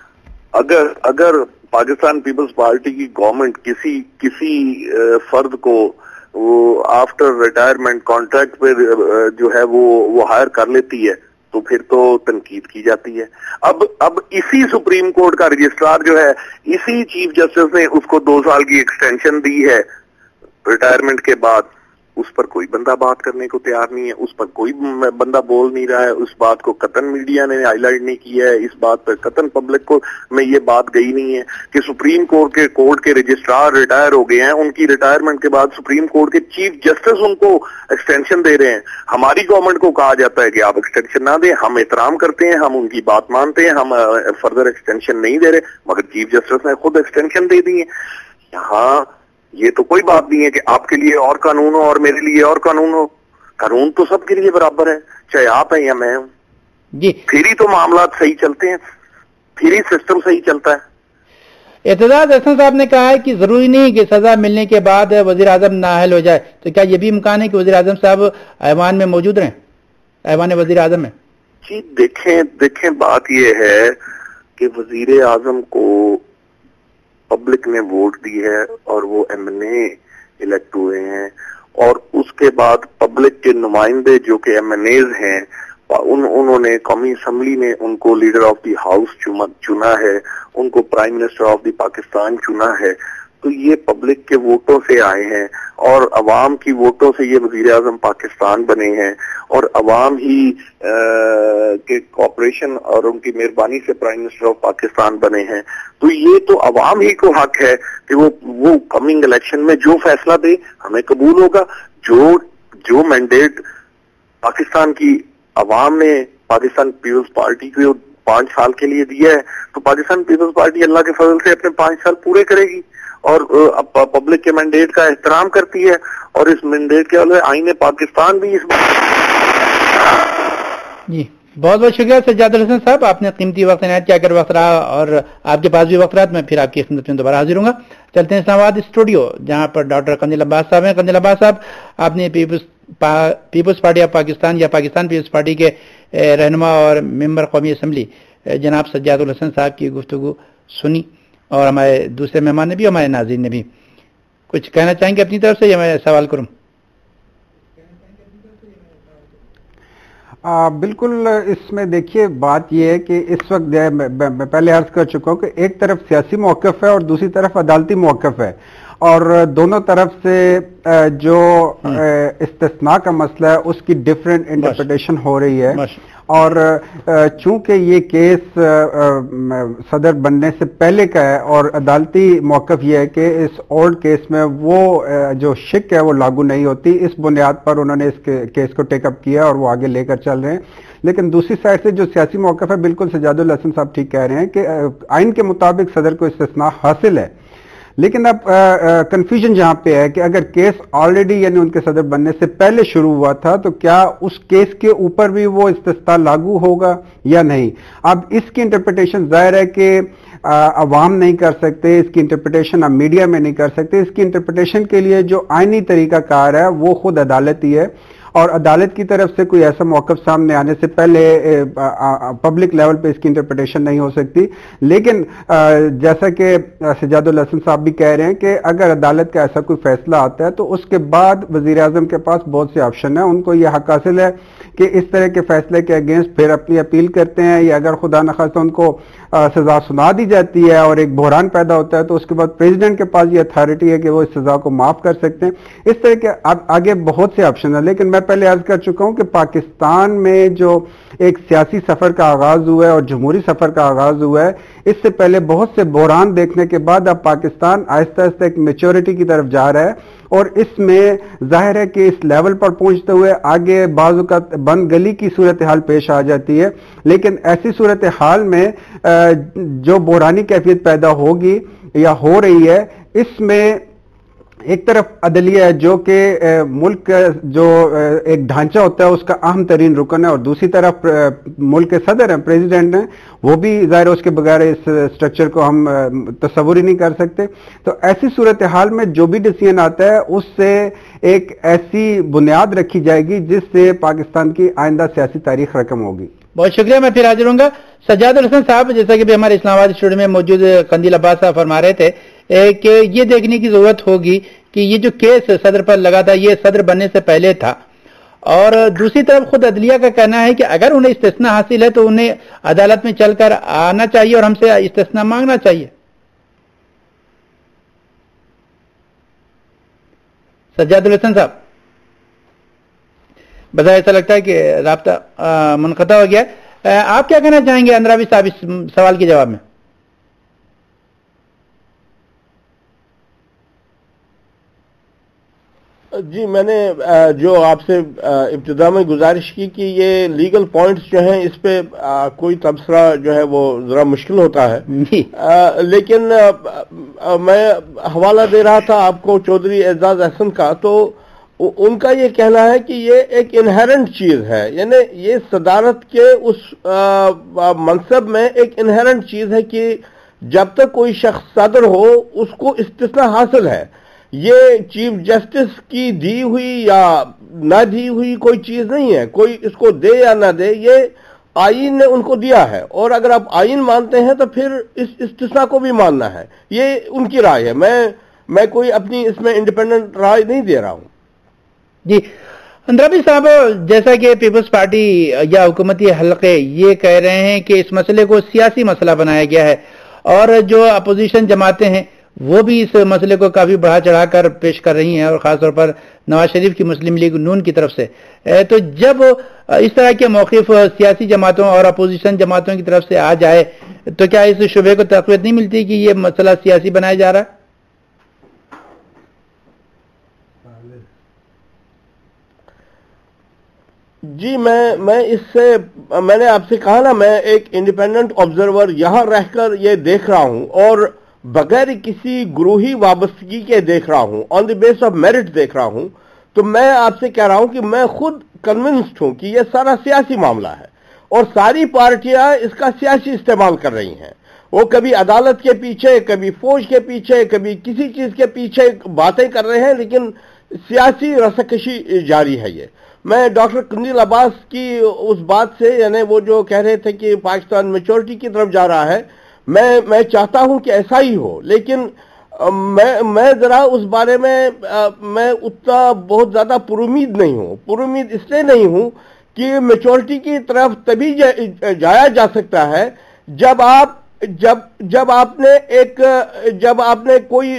Speaker 4: اگر اگر پاکستان پیپلز پارٹی کی گورنمنٹ کسی کسی فرد کو وہ آفٹر ریٹائرمنٹ کانٹریکٹ پہ جو ہے وہ وہ ہائر کر لیتی ہے تو پھر تو تنقید کی جاتی ہے. اب اب اسی سپریم کورٹ کا رجسٹرار جو ہے، اسی چیف جسٹس نے اس کو دو سال کی ایکسٹینشن دی ہے ریٹائرمنٹ کے بعد. اس پر کوئی بندہ بات کرنے کو تیار نہیں ہے، اس پر کوئی بندہ بول نہیں رہا ہے. اس بات کو قطن میڈیا نے ہائی لائٹ نہیں کیا ہے، اس بات پر قطن پبلک کو میں یہ بات گئی نہیں ہے کہ سپریم کورٹ کے کورٹ کے رجسٹرار ریٹائر ہو گئے ہیں، ان کی ریٹائرمنٹ کے بعد سپریم کورٹ کے چیف جسٹس ان کو ایکسٹینشن دے رہے ہیں. ہماری گورنمنٹ کو کہا جاتا ہے کہ آپ ایکسٹینشن نہ دیں، ہم احترام کرتے ہیں، ہم ان کی بات مانتے ہیں، ہم فردر ایکسٹینشن نہیں دے رہے، مگر چیف جسٹس نے خود ایکسٹینشن دے دی ہے. یہاں یہ تو کوئی بات نہیں ہے کہ آپ کے لیے اور قانون ہو اور میرے لیے اور قانون ہو. قانون تو سب کے لیے برابر ہے، چاہے آپ ہیں یا میں ہوں.
Speaker 1: جی،
Speaker 4: پھر ہی تو معاملات صحیح چلتے ہیں، پھر ہی سسٹم صحیح چلتا ہے.
Speaker 1: اعتزاز احسن صاحب نے کہا ہے کہ ضروری نہیں کہ سزا ملنے کے بعد وزیر اعظم نااہل ہو جائے، تو کیا یہ بھی امکان ہے کہ وزیر اعظم صاحب ایوان میں موجود رہیں؟ ایوان وزیر اعظم میں؟
Speaker 4: جی دیکھیں دیکھیں بات یہ ہے کہ وزیر اعظم کو پبلک نے ووٹ دی ہے اور وہ ایم این اے الیکٹ ہوئے ہیں، اور اس کے بعد پبلک کے نمائندے جو کہ ایم این ایز ہیں ان انہوں نے قومی اسمبلی نے ان کو لیڈر آف دی ہاؤس چنا ہے، ان کو prime minister of the Pakistan چنا ہے. تو یہ پبلک کے ووٹوں سے آئے ہیں اور عوام کی ووٹوں سے یہ وزیر اعظم پاکستان بنے ہیں، اور عوام ہی کے کوآپریشن اور ان کی مہربانی سے پرائم منسٹر آف پاکستان بنے ہیں. تو یہ تو عوام ہی کو حق ہے کہ وہ وہ کمنگ الیکشن میں جو فیصلہ دے ہمیں قبول ہوگا. جو جو مینڈیٹ پاکستان کی عوام نے پاکستان پیپلز پارٹی کو پانچ سال کے لیے دیا ہے تو پاکستان پیپلز پارٹی اللہ کے فضل سے اپنے پانچ سال پورے کرے گی اور پبلک کے مینڈیٹ کا احترام کرتی ہے، اور اس مینڈیٹ کے علاوہ آئین پاکستان بھی اس
Speaker 1: جی بہت بہت شکریہ سجاد الحسن صاحب، آپ نے قیمتی وقت عنایت کیا کر وقت رہا اور آپ کے پاس بھی وقت رہا. میں پھر آپ کی خدمت میں دوبارہ حاضر ہوں گا. چلتے ہیں اسلام آباد اسٹوڈیو جہاں پر ڈاکٹر قندیل عباس صاحب ہیں. قندیل عباس صاحب، آپ نے پیپلز پا, پیپلز پارٹی آف پاکستان یا پاکستان پیپلز پارٹی کے رہنما اور ممبر قومی اسمبلی جناب سجاد الحسن صاحب کی گفتگو سنی، اور ہمارے دوسرے مہمان نے بھی، ہمارے ناظرین نے بھی. کچھ کہنا چاہیں گے اپنی طرف سے یا میں سوال کروں؟
Speaker 3: آ, بالکل. اس میں دیکھیے بات یہ ہے کہ اس وقت میں پہلے عرض کر چکا ہوں کہ ایک طرف سیاسی موقف ہے اور دوسری طرف عدالتی موقف ہے، اور دونوں طرف سے جو استثناء کا مسئلہ ہے اس کی ڈیفرنٹ انٹرپریٹیشن ہو رہی ہے. اور چونکہ یہ کیس صدر بننے سے پہلے کا ہے اور عدالتی موقف یہ ہے کہ اس اولڈ کیس میں وہ جو شک ہے وہ لاگو نہیں ہوتی، اس بنیاد پر انہوں نے اس کیس کو ٹیک اپ کیا اور وہ آگے لے کر چل رہے ہیں. لیکن دوسری سائڈ سے جو سیاسی موقف ہے، بالکل سجاد الحسن صاحب ٹھیک کہہ رہے ہیں کہ آئین کے مطابق صدر کو استثناء حاصل ہے، لیکن اب کنفیوژن جہاں پہ ہے کہ اگر کیس آلریڈی یعنی ان کے صدر بننے سے پہلے شروع ہوا تھا تو کیا اس کیس کے اوپر بھی وہ استثناء لاگو ہوگا یا نہیں. اب اس کی انٹرپریٹیشن ظاہر ہے کہ عوام نہیں کر سکتے، اس کی انٹرپریٹیشن اب میڈیا میں نہیں کر سکتے. اس کی انٹرپریٹیشن کے لیے جو آئینی طریقہ کار ہے وہ خود عدالت ہی ہے، اور عدالت کی طرف سے کوئی ایسا موقف سامنے آنے سے پہلے پبلک لیول پہ اس کی انٹرپریٹیشن نہیں ہو سکتی. لیکن جیسا کہ سجاد الحسن صاحب بھی کہہ رہے ہیں کہ اگر عدالت کا ایسا کوئی فیصلہ آتا ہے تو اس کے بعد وزیر اعظم کے پاس بہت سے آپشن ہیں. ان کو یہ حق حاصل ہے کہ اس طرح کے فیصلے کے اگینسٹ پھر اپنی اپیل کرتے ہیں، یا اگر خدا نخواستہ ان کو سزا سنا دی جاتی ہے اور ایک بحران پیدا ہوتا ہے تو اس کے بعد پریزیڈنٹ کے پاس یہ اتھارٹی ہے کہ وہ اس سزا کو معاف کر سکتے ہیں. اس طرح کے آگے بہت سے آپشن ہیں. لیکن میں پہلے عرض کر چکا ہوں کہ پاکستان میں جو ایک سیاسی سفر کا آغاز ہوا ہے اور جمہوری سفر کا آغاز ہوا ہے، اس سے پہلے بہت سے بحران دیکھنے کے بعد اب پاکستان آہستہ آہستہ ایک میچورٹی کی طرف جا رہا ہے، اور اس میں ظاہر ہے کہ اس لیول پر پہنچتے ہوئے آگے بعض اوقات بند گلی کی صورتحال پیش آ جاتی ہے. لیکن ایسی صورتحال میں جو بحرانی کیفیت پیدا ہوگی یا ہو رہی ہے، اس میں ایک طرف عدلیہ ہے جو کہ ملک جو ایک ڈھانچہ ہوتا ہے اس کا اہم ترین رکن ہے، اور دوسری طرف ملک کے صدر ہیں، پریزیڈنٹ ہیں، وہ بھی ظاہر اس کے بغیر اس سٹرکچر کو ہم تصور ہی نہیں کر سکتے. تو ایسی صورتحال میں جو بھی ڈیسیژن آتا ہے اس سے ایک ایسی بنیاد رکھی جائے گی جس سے پاکستان کی آئندہ سیاسی تاریخ رقم ہوگی.
Speaker 1: بہت شکریہ. میں پھر حاضر ہوں گا. سجاد الحسن صاحب، جیسا کہ بھی ہمارے اسلام آباد اسٹوڈیو میں موجود قندیل عباس صاحب فرما رہے تھے کہ یہ دیکھنے کی ضرورت ہوگی کہ یہ جو کیس صدر پر لگا تھا یہ صدر بننے سے پہلے تھا، اور دوسری طرف خود عدلیہ کا کہنا ہے کہ اگر انہیں استثناء حاصل ہے تو انہیں عدالت میں چل کر آنا چاہیے اور ہم سے استثناء مانگنا چاہیے. سجاد الحسن صاحب، بظاہر ایسا لگتا ہے کہ رابطہ منقطع ہو گیا ہے. آپ کیا کہنا چاہیں گے اندراوی صاحب اس سوال کے جواب میں؟
Speaker 2: جی، میں نے جو آپ سے ابتدا میں گزارش کی کہ یہ لیگل پوائنٹس جو ہیں اس پہ کوئی تبصرہ جو ہے وہ ذرا مشکل ہوتا ہے، لیکن میں حوالہ دے رہا تھا آپ کو چودھری اعزاز احسن کا، تو ان کا یہ کہنا ہے کہ یہ ایک انہیرنٹ چیز ہے، یعنی یہ صدارت کے اس منصب میں ایک انہیرنٹ چیز ہے کہ جب تک کوئی شخص صدر ہو اس کو استثناء حاصل ہے. یہ چیف جسٹس کی دی ہوئی یا نہ دی ہوئی کوئی چیز نہیں ہے، کوئی اس کو دے یا نہ دے، یہ آئین نے ان کو دیا ہے، اور اگر آپ آئین مانتے ہیں تو پھر اس استثناء کو بھی ماننا ہے، یہ ان کی رائے ہے، میں میں کوئی اپنی اس میں انڈیپینڈنٹ رائے نہیں دے رہا ہوں۔
Speaker 1: جی اندرابی صاحب، جیسا کہ پیپلز پارٹی یا حکومتی حلقے یہ کہہ رہے ہیں کہ اس مسئلے کو سیاسی مسئلہ بنایا گیا ہے، اور جو اپوزیشن جماعتیں ہیں وہ بھی اس مسئلے کو کافی بڑھا چڑھا کر پیش کر رہی ہیں، اور خاص طور پر نواز شریف کی مسلم لیگ نون کی طرف سے، تو جب اس طرح کے موقف سیاسی جماعتوں اور اپوزیشن جماعتوں کی طرف سے آ جائے تو کیا اس شبے کو تقویت نہیں ملتی کہ یہ مسئلہ سیاسی بنایا جا رہا ہے؟
Speaker 2: جی میں میں اس سے میں نے آپ سے کہا نا، میں ایک انڈیپینڈنٹ آبزرور یہاں رہ کر یہ دیکھ رہا ہوں، اور بغیر کسی گروہی وابستگی کے دیکھ رہا ہوں، آن دی بیس آف میرٹ دیکھ رہا ہوں، تو میں آپ سے کہہ رہا ہوں کہ میں خود کنونسڈ ہوں کہ یہ سارا سیاسی معاملہ ہے، اور ساری پارٹیاں اس کا سیاسی استعمال کر رہی ہیں، وہ کبھی عدالت کے پیچھے، کبھی فوج کے پیچھے، کبھی کسی چیز کے پیچھے باتیں کر رہے ہیں، لیکن سیاسی رسکشی جاری ہے۔ یہ میں ڈاکٹر قندیل عباس کی اس بات سے، یعنی وہ جو کہہ رہے تھے کہ پاکستان میچورٹی کی طرف جا رہا ہے، میں میں چاہتا ہوں کہ ایسا ہی ہو، لیکن میں میں ذرا اس بارے میں میں اتنا بہت زیادہ پر امید نہیں ہوں۔ پر امید اس لیے نہیں ہوں کہ میچورٹی کی طرف تبھی جایا جا سکتا ہے جب آپ جب جب آپ نے ایک جب آپ نے کوئی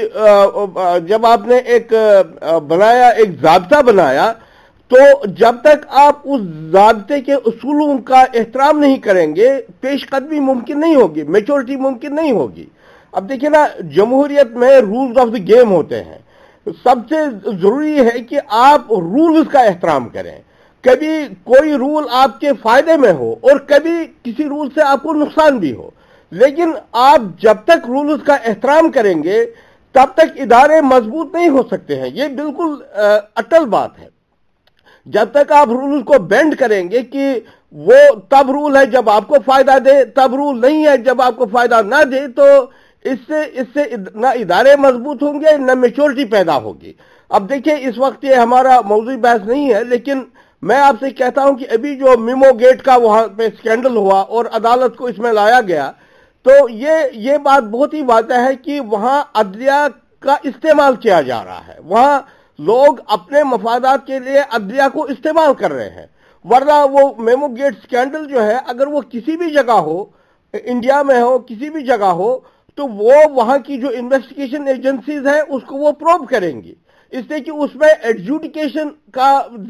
Speaker 2: جب آپ نے ایک بنایا ایک ضابطہ بنایا، تو جب تک آپ اس ضابطے کے اصولوں کا احترام نہیں کریں گے، پیش قدمی ممکن نہیں ہوگی، میچورٹی ممکن نہیں ہوگی۔ اب دیکھیں نا، جمہوریت میں رولز آف دی گیم ہوتے ہیں، سب سے ضروری ہے کہ آپ رولز کا احترام کریں، کبھی کوئی رول آپ کے فائدے میں ہو اور کبھی کسی رول سے آپ کو نقصان بھی ہو، لیکن آپ جب تک رولز کا احترام کریں گے تب تک ادارے مضبوط نہیں ہو سکتے ہیں۔ یہ بالکل اٹل بات ہے۔ جب تک آپ رولز کو بینڈ کریں گے کہ وہ تب رول ہے جب آپ کو فائدہ دے، تب رول نہیں ہے جب آپ کو فائدہ نہ دے، تو اس سے اس سے نہ ادارے مضبوط ہوں گے نہ میچورٹی پیدا ہوگی۔ اب دیکھیں، اس وقت یہ ہمارا موضوع بحث نہیں ہے، لیکن میں آپ سے کہتا ہوں کہ ابھی جو میمو گیٹ کا وہاں پہ سکینڈل ہوا اور عدالت کو اس میں لایا گیا، تو یہ یہ بات بہت ہی واضح ہے کہ وہاں عدلیہ کا استعمال کیا جا رہا ہے، وہاں لوگ اپنے مفادات کے لیے عدلیہ کو استعمال کر رہے ہیں، ورنہ وہ میمو گیٹ سکینڈل جو ہے، اگر وہ کسی بھی جگہ ہو، انڈیا میں ہو، کسی بھی جگہ ہو، تو وہ وہاں کی جو انویسٹیگیشن ایجنسیز ہیں اس کو وہ پروب کریں گی، اس لیے کہ اس میں ایڈجوڈیکیشن کا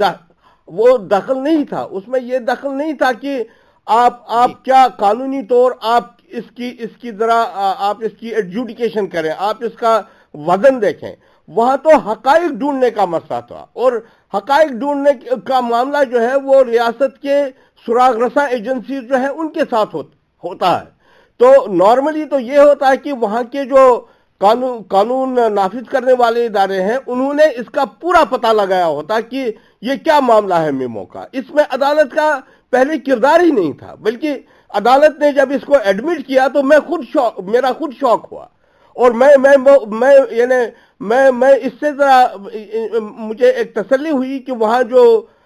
Speaker 2: وہ دخل نہیں تھا، اس میں یہ دخل نہیں تھا کہ آپ آپ کیا قانونی طور آپ اس کی اس کی ذرا آپ اس کی ایڈجوڈیکیشن کریں، آپ اس کا وزن دیکھیں۔ وہاں تو حقائق ڈھونڈنے کا مسئلہ تھا، اور حقائق ڈھونڈنے کا معاملہ جو ہے وہ ریاست کے سراغ رساں ایجنسی جو ہے ان کے ساتھ ہوتا ہے۔ تو نارملی تو یہ ہوتا ہے کہ وہاں کے جو قانون قانون نافذ کرنے والے ادارے ہیں، انہوں نے اس کا پورا پتہ لگایا ہوتا کہ یہ کیا معاملہ ہے میمو کا۔ اس میں عدالت کا پہلے کردار ہی نہیں تھا، بلکہ عدالت نے جب اس کو ایڈمٹ کیا تو میں خود شوق میرا خود شوق ہوا، اور میں میں میں یعنی میں میں اس سے ذرا مجھے ایک تسلی ہوئی کہ وہاں جو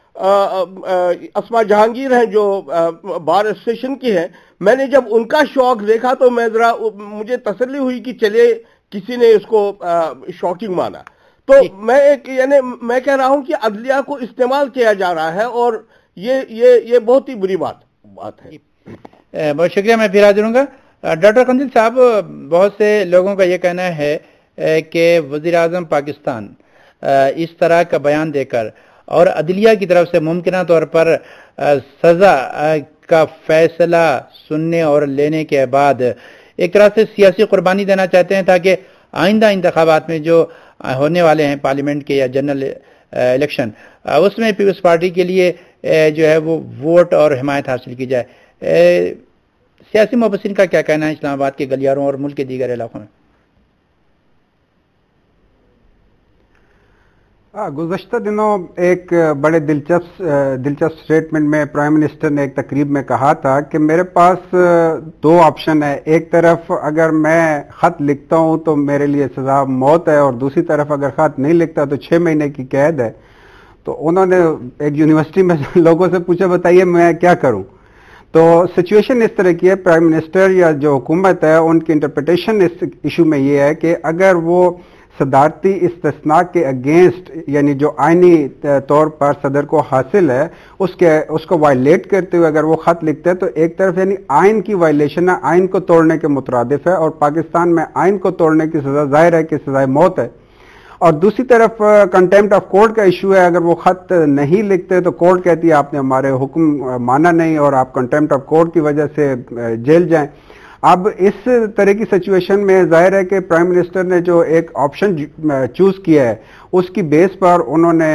Speaker 2: اسما جہانگیر ہیں جو بار اسٹیشن کی ہیں، میں نے جب ان کا شوق دیکھا تو میں ذرا مجھے تسلی ہوئی کہ چلے کسی نے اس کو شوکنگ مانا۔ تو میں ایک یعنی میں کہہ رہا ہوں کہ عدلیہ کو استعمال کیا جا رہا ہے، اور یہ یہ یہ بہت ہی بری بات بات ہے۔
Speaker 1: بہت شکریہ، میں پھر حاضر ہوں گا۔ ڈاکٹر قندیل صاحب، بہت سے لوگوں کا یہ کہنا ہے کہ وزیر اعظم پاکستان اس طرح کا بیان دے کر اور عدلیہ کی طرف سے ممکنہ طور پر سزا کا فیصلہ سننے اور لینے کے بعد ایک طرح سے سیاسی قربانی دینا چاہتے ہیں، تاکہ آئندہ انتخابات میں جو ہونے والے ہیں پارلیمنٹ کے یا جنرل الیکشن، اس میں پیپلز پارٹی کے لیے جو ہے وہ ووٹ اور حمایت حاصل کی جائے۔ سیاسی مبصرین کا کیا کہنا ہے اسلام آباد کے گلیاروں اور ملک کے دیگر علاقوں میں؟
Speaker 3: گزشتہ دنوں ایک بڑے دلچسپ دلچسپ اسٹیٹمنٹ میں پرائم منسٹر نے ایک تقریب میں کہا تھا کہ میرے پاس دو آپشن ہے، ایک طرف اگر میں خط لکھتا ہوں تو میرے لیے سزا موت ہے، اور دوسری طرف اگر خط نہیں لکھتا تو چھ مہینے کی قید ہے۔ تو انہوں نے ایک یونیورسٹی میں لوگوں سے پوچھا بتائیے میں کیا کروں، تو سچویشن اس طرح کی ہے، پرائم منسٹر یا جو حکومت ہے ان کی انٹرپریٹیشن اس ایشو میں یہ ہے کہ اگر وہ صدارتی استثناء کے اگینسٹ، یعنی جو آئینی طور پر صدر کو حاصل ہے اس کے اس کو وائلیٹ کرتے ہوئے اگر وہ خط لکھتے ہیں تو ایک طرف یعنی آئین کی وائلیشن ہے، آئین کو توڑنے کے مترادف ہے، اور پاکستان میں آئین کو توڑنے کی سزا ظاہر ہے کہ سزائے موت ہے۔ اور دوسری طرف کنٹیمپٹ آف کورٹ کا ایشو ہے، اگر وہ خط نہیں لکھتے تو کورٹ کہتی ہے آپ نے ہمارے حکم مانا نہیں اور آپ کنٹیمپٹ آف کورٹ کی وجہ سے جیل جائیں۔ اب اس طرح کی سچویشن میں ظاہر ہے کہ پرائم منسٹر نے جو ایک آپشن چوز کیا ہے اس کی بیس پر انہوں نے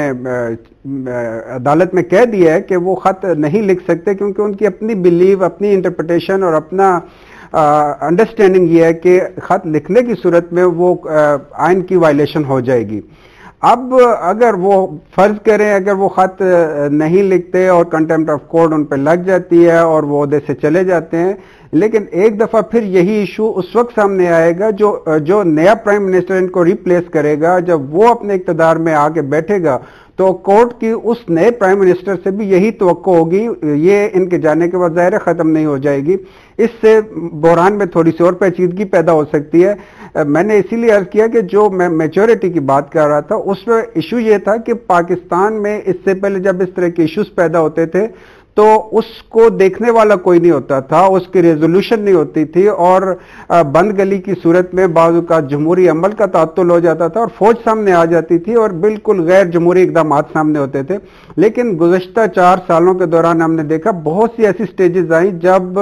Speaker 3: عدالت میں کہہ دیا ہے کہ وہ خط نہیں لکھ سکتے، کیونکہ ان کی اپنی بلیف، اپنی انٹرپریٹیشن اور اپنا انڈرسٹینڈنگ یہ ہے کہ خط لکھنے کی صورت میں وہ آئین کی وائلیشن ہو جائے گی۔ اب اگر وہ فرض کریں اگر وہ خط نہیں لکھتے اور کنٹیمپٹ آف کورٹ ان پہ لگ جاتی ہے اور وہ عہدے سے چلے جاتے ہیں، لیکن ایک دفعہ پھر یہی ایشو اس وقت سامنے آئے گا جو جو نیا پرائم منسٹر ان کو ریپلیس کرے گا، جب وہ اپنے اقتدار میں آ کے بیٹھے گا تو کورٹ کی اس نئے پرائم منسٹر سے بھی یہی توقع ہوگی، یہ ان کے جانے کے بعد ظاہر ختم نہیں ہو جائے گی۔ اس سے بحران میں تھوڑی سی اور پیچیدگی پیدا ہو سکتی ہے۔ میں نے اسی لیے عرض کیا کہ جو میں میچورٹی کی بات کر رہا تھا اس میں ایشو یہ تھا کہ پاکستان میں اس سے پہلے جب اس طرح کے ایشوز پیدا ہوتے تھے تو اس کو دیکھنے والا کوئی نہیں ہوتا تھا، اس کی ریزولوشن نہیں ہوتی تھی، اور بند گلی کی صورت میں بعض اوقات جمہوری عمل کا تعطل ہو جاتا تھا اور فوج سامنے آ جاتی تھی اور بالکل غیر جمہوری اقدامات سامنے ہوتے تھے۔ لیکن گزشتہ چار سالوں کے دوران ہم نے دیکھا بہت سی ایسی سٹیجز آئیں جب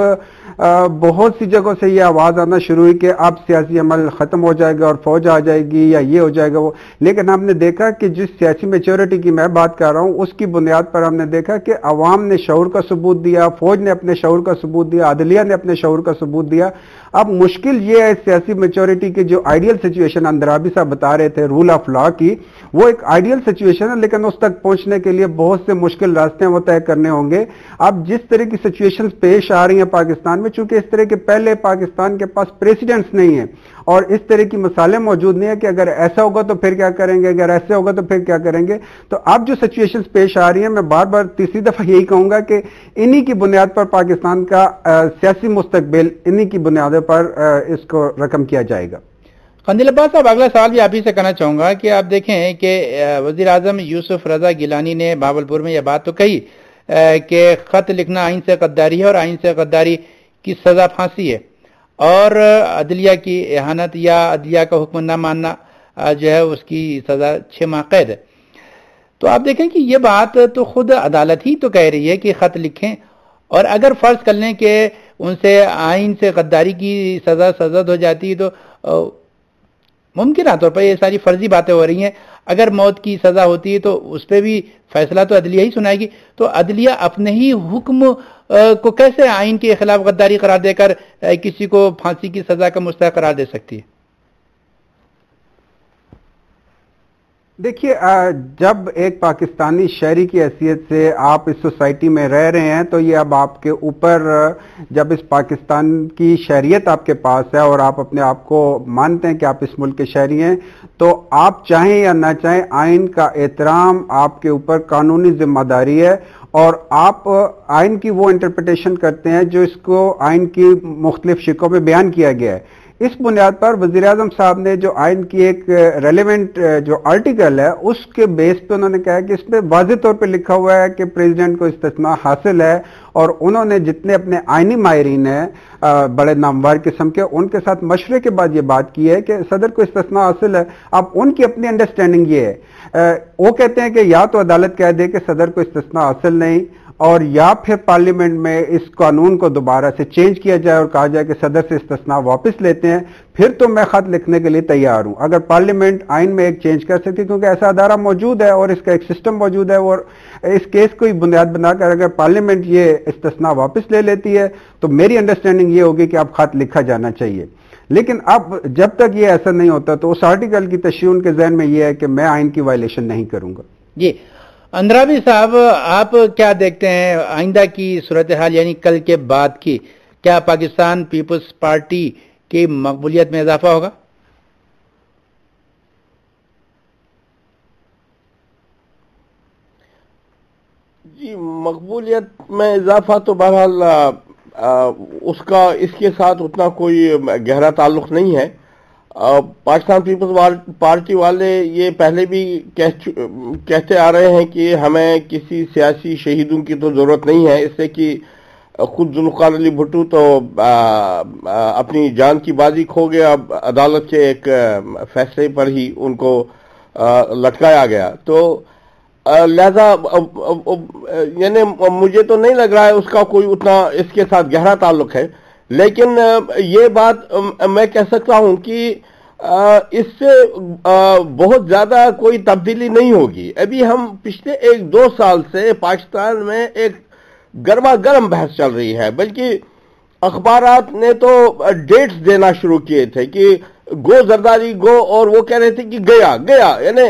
Speaker 3: بہت سی جگہوں سے یہ آواز آنا شروع ہوئی کہ اب سیاسی عمل ختم ہو جائے گا اور فوج آ جائے گی یا یہ ہو جائے گا وہ، لیکن ہم نے دیکھا کہ جس سیاسی میچورٹی کی میں بات کر رہا ہوں اس کی بنیاد پر ہم نے دیکھا کہ عوام نے شعور کا ثبوت دیا، فوج نے اپنے شعور کا ثبوت دیا، عدلیہ نے اپنے شعور کا ثبوت دیا۔ اب مشکل یہ ہے سیاسی میچورٹی کی جو آئیڈیل سچویشن اندرابی صاحب بتا رہے تھے رول آف لا کی، وہ ایک آئیڈیل سچویشن ہے لیکن اس تک پہنچنے کے لیے بہت سے مشکل راستے وہ طے کرنے ہوں گے۔ اب جس طرح کی سچویشن پیش آ رہی ہیں پاکستان میں، چونکہ اس طرح کے پہلے پاکستان کے پاس پریسیڈنٹس نہیں ہیں اور اس طرح کی مسائل موجود نہیں ہے کہ اگر ایسا ہوگا تو پھر کیا کریں گے، اگر ایسے ہوگا تو پھر کیا کریں گے، تو اب جو سچویشنز پیش آ رہی ہیں میں بار بار تیسری دفعہ یہی کہوں گا کہ انہی کی بنیاد پر پاکستان کا سیاسی مستقبل انہی کی بنیادوں پر اس کو رقم کیا جائے گا۔
Speaker 1: قندیل عباس صاحب، اگلا سوال بھی آپ ہی سے کرنا چاہوں گا کہ آپ دیکھیں کہ وزیر اعظم یوسف رضا گیلانی نے بھاولپور میں یہ بات تو کہی کہ خط لکھنا آئین سے غداری ہے اور آئین سے غداری کی سزا پھانسی ہے، اور عدلیہ کی اہانت یا عدلیہ کا حکم نہ ماننا جو ہے اس کی سزا چھ ماہ قید ہے۔ تو آپ دیکھیں کہ یہ بات تو خود عدالت ہی تو کہہ رہی ہے کہ خط لکھیں، اور اگر فرض کر لیں کہ ان سے آئین سے غداری کی سزا سزد ہو جاتی ہے تو ممکنہ طور پر یہ ساری فرضی باتیں ہو رہی ہیں، اگر موت کی سزا ہوتی ہے تو اس پہ بھی فیصلہ تو عدلیہ ہی سنائے گی، تو عدلیہ اپنے ہی حکم کو کیسے آئین کے خلاف غداری قرار دے کر کسی کو پھانسی کی سزا کا مستحق قرار دے سکتی ہے؟
Speaker 3: دیکھیے، جب ایک پاکستانی شہری کی حیثیت سے آپ اس سوسائٹی میں رہ رہے ہیں تو یہ اب آپ کے اوپر، جب اس پاکستان کی شہریت آپ کے پاس ہے اور آپ اپنے آپ کو مانتے ہیں کہ آپ اس ملک کے شہری ہیں، تو آپ چاہیں یا نہ چاہیں آئین کا احترام آپ کے اوپر قانونی ذمہ داری ہے، اور آپ آئین کی وہ انٹرپریٹیشن کرتے ہیں جو اس کو آئین کی مختلف شکوں میں بیان کیا گیا ہے۔ اس بنیاد پر وزیر اعظم صاحب نے جو آئین کی ایک ریلیونٹ جو آرٹیکل ہے اس کے بیس پہ انہوں نے کہا کہ اس پہ واضح طور پہ لکھا ہوا ہے کہ پریزیڈنٹ کو استثناء حاصل ہے، اور انہوں نے جتنے اپنے آئینی ماہرین ہیں بڑے نامور قسم کے، ان کے ساتھ مشورے کے بعد یہ بات کی ہے کہ صدر کو استثناء حاصل ہے۔ اب ان کی اپنی انڈرسٹینڈنگ یہ ہے، وہ کہتے ہیں کہ یا تو عدالت کہہ دے کہ صدر کو استثناء حاصل نہیں، اور یا پھر پارلیمنٹ میں اس قانون کو دوبارہ سے چینج کیا جائے اور کہا جائے کہ صدر سے استثناء واپس لیتے ہیں، پھر تو میں خط لکھنے کے لیے تیار ہوں. اگر پارلیمنٹ آئین میں ایک چینج کر سکتی، کیونکہ ایسا ادارہ موجود ہے اور اس کا ایک سسٹم موجود ہے، اور اس کیس کو بنیاد بنا کر اگر پارلیمنٹ یہ استثناء واپس لے لیتی ہے تو میری انڈرسٹینڈنگ یہ ہوگی کہ اب خط لکھا جانا چاہیے. لیکن اب جب تک یہ ایسا نہیں ہوتا تو اس آرٹیکل کی تشریح ان کے ذہن میں یہ ہے کہ میں آئین کی وائلیشن نہیں کروں گا.
Speaker 1: جی اندرابی صاحب، آپ کیا دیکھتے ہیں آئندہ کی صورتحال، یعنی کل کے بعد کی؟ کیا پاکستان پیپلز پارٹی کی مقبولیت میں اضافہ ہوگا؟
Speaker 2: جی مقبولیت میں اضافہ تو بہرحال اس کا اس کے ساتھ اتنا کوئی گہرا تعلق نہیں ہے. پاکستان پیپلز پارٹی والے یہ پہلے بھی کہتے آ رہے ہیں کہ ہمیں کسی سیاسی شہیدوں کی تو ضرورت نہیں ہے، اس سے کہ خود ذوالفقار علی بھٹو تو اپنی جان کی بازی کھو گیا، عدالت کے ایک فیصلے پر ہی ان کو لٹکایا گیا. تو لہذا یعنی مجھے تو نہیں لگ رہا ہے اس کا کوئی اتنا اس کے ساتھ گہرا تعلق ہے. لیکن یہ بات میں کہہ سکتا ہوں کہ اس سے بہت زیادہ کوئی تبدیلی نہیں ہوگی. ابھی ہم پچھلے ایک دو سال سے پاکستان میں ایک گرما گرم بحث چل رہی ہے، بلکہ اخبارات نے تو ڈیٹس دینا شروع کیے تھے کہ گو زرداری گو، اور وہ کہہ رہے تھے کہ گیا گیا، یعنی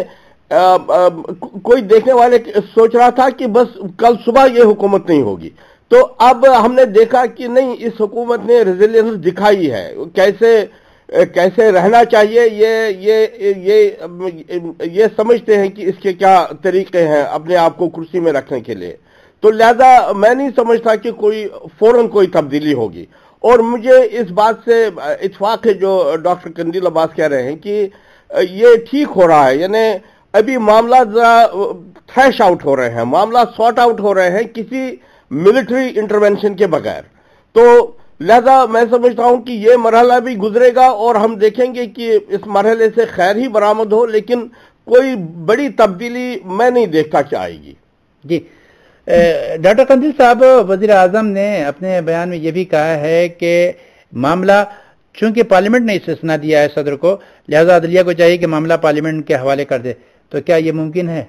Speaker 2: کوئی دیکھنے والے سوچ رہا تھا کہ بس کل صبح یہ حکومت نہیں ہوگی. تو اب ہم نے دیکھا کہ نہیں، اس حکومت نے ریزیلینس دکھائی ہے، کیسے کیسے رہنا چاہیے یہ یہ یہ یہ سمجھتے ہیں کہ اس کے کیا طریقے ہیں اپنے آپ کو کرسی میں رکھنے کے لیے. تو لہذا میں نہیں سمجھتا کہ کوئی فوراً کوئی تبدیلی ہوگی. اور مجھے اس بات سے اتفاق ہے جو ڈاکٹر قندیل عباس کہہ رہے ہیں کہ یہ ٹھیک ہو رہا ہے، یعنی ابھی معاملات ذرا تھریش آؤٹ ہو رہے ہیں، معاملات سارٹ آؤٹ ہو رہے ہیں کسی ملٹری انٹرونشن کے بغیر. تو لہذا میں سمجھتا ہوں کہ یہ مرحلہ بھی گزرے گا اور ہم دیکھیں گے کہ اس مرحلے سے خیر ہی برآمد ہو، لیکن کوئی بڑی تبدیلی میں نہیں دیکھتا کہ آئے گی.
Speaker 1: جی ڈاکٹر قندیل صاحب، وزیر اعظم نے اپنے بیان میں یہ بھی کہا ہے کہ معاملہ چونکہ پارلیمنٹ نے استثناء دیا ہے صدر کو، لہذا عدلیہ کو چاہیے کہ معاملہ پارلیمنٹ کے حوالے کر دے. تو کیا یہ ممکن ہے؟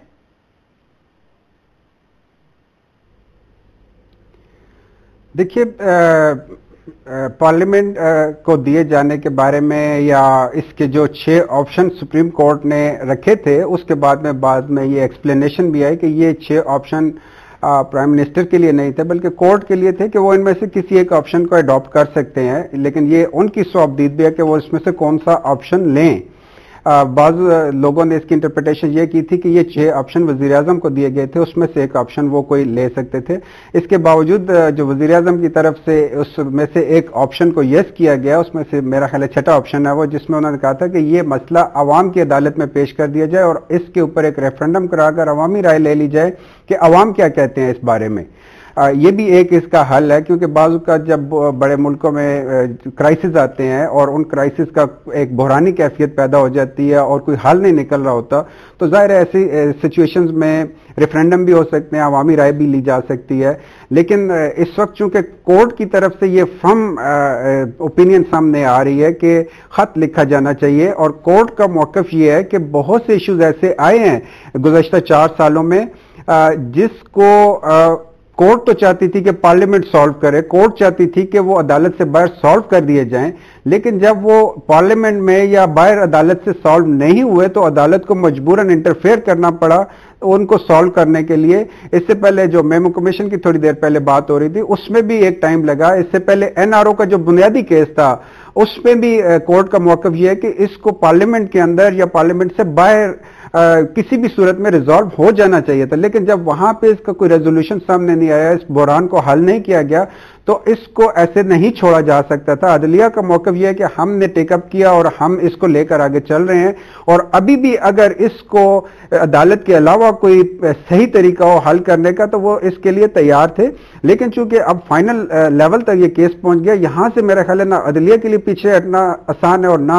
Speaker 3: دیکھیے پارلیمنٹ کو دیے جانے کے بارے میں یا اس کے جو چھ آپشن سپریم کورٹ نے رکھے تھے، اس کے بعد میں بعد میں یہ ایکسپلینیشن بھی آئی کہ یہ چھ آپشن پرائم منسٹر کے لیے نہیں تھے بلکہ کورٹ کے لیے تھے کہ وہ ان میں سے کسی ایک آپشن کو اڈاپٹ کر سکتے ہیں، لیکن یہ ان کی سوابدید بھی ہے کہ وہ اس میں سے کون سا آپشن لیں. بعض لوگوں نے اس کی انٹرپریٹیشن یہ کی تھی کہ یہ چھ آپشن وزیر اعظم کو دیے گئے تھے، اس میں سے ایک آپشن وہ کوئی لے سکتے تھے. اس کے باوجود جو وزیر اعظم کی طرف سے اس میں سے ایک آپشن کو یس کیا گیا، اس میں سے میرا خیال ہے چھٹا آپشن ہے وہ، جس میں انہوں نے کہا تھا کہ یہ مسئلہ عوام کی عدالت میں پیش کر دیا جائے اور اس کے اوپر ایک ریفرنڈم کرا کر عوامی رائے لے لی جائے کہ عوام کیا کہتے ہیں اس بارے میں. یہ بھی ایک اس کا حل ہے، کیونکہ بعض کا جب بڑے ملکوں میں کرائسس آتے ہیں اور ان کرائسس کا ایک بحرانی کیفیت پیدا ہو جاتی ہے اور کوئی حل نہیں نکل رہا ہوتا، تو ظاہر ہے ایسی سچویشنز میں ریفرینڈم بھی ہو سکتے ہیں، عوامی رائے بھی لی جا سکتی ہے. لیکن اس وقت چونکہ کورٹ کی طرف سے یہ فرم اوپینین سامنے آ رہی ہے کہ خط لکھا جانا چاہیے، اور کورٹ کا موقف یہ ہے کہ بہت سے ایشوز ایسے آئے ہیں گزشتہ چار سالوں میں جس کو کورٹ تو چاہتی تھی کہ پارلیمنٹ سالو کرے، کورٹ چاہتی تھی کہ وہ عدالت سے باہر سالو کر دیے جائیں، لیکن جب وہ پارلیمنٹ میں یا باہر عدالت سے سالو نہیں ہوئے تو عدالت کو مجبوراً انٹرفیئر کرنا پڑا ان کو سالو کرنے کے لیے. اس سے پہلے جو میمو کمیشن کی تھوڑی دیر پہلے بات ہو رہی تھی اس میں بھی ایک ٹائم لگا. اس سے پہلے این آر او کا جو بنیادی کیس تھا اس میں بھی کورٹ کا موقف یہ ہے کہ اس کو پارلیمنٹ کے اندر یا پارلیمنٹ سے باہر کسی بھی صورت میں ریزالو ہو جانا چاہیے تھا، لیکن جب وہاں پہ اس کا کوئی ریزولوشن سامنے نہیں آیا، اس بحران کو حل نہیں کیا گیا، تو اس کو ایسے نہیں چھوڑا جا سکتا تھا. عدلیہ کا موقف یہ ہے کہ ہم نے ٹیک اپ کیا اور ہم اس کو لے کر آگے چل رہے ہیں، اور ابھی بھی اگر اس کو عدالت کے علاوہ کوئی صحیح طریقہ ہو حل کرنے کا تو وہ اس کے لیے تیار تھے. لیکن چونکہ اب فائنل لیول تک یہ کیس پہنچ گیا، یہاں سے میرا خیال ہے نہ عدلیہ کے لیے پیچھے ہٹنا آسان ہے اور نہ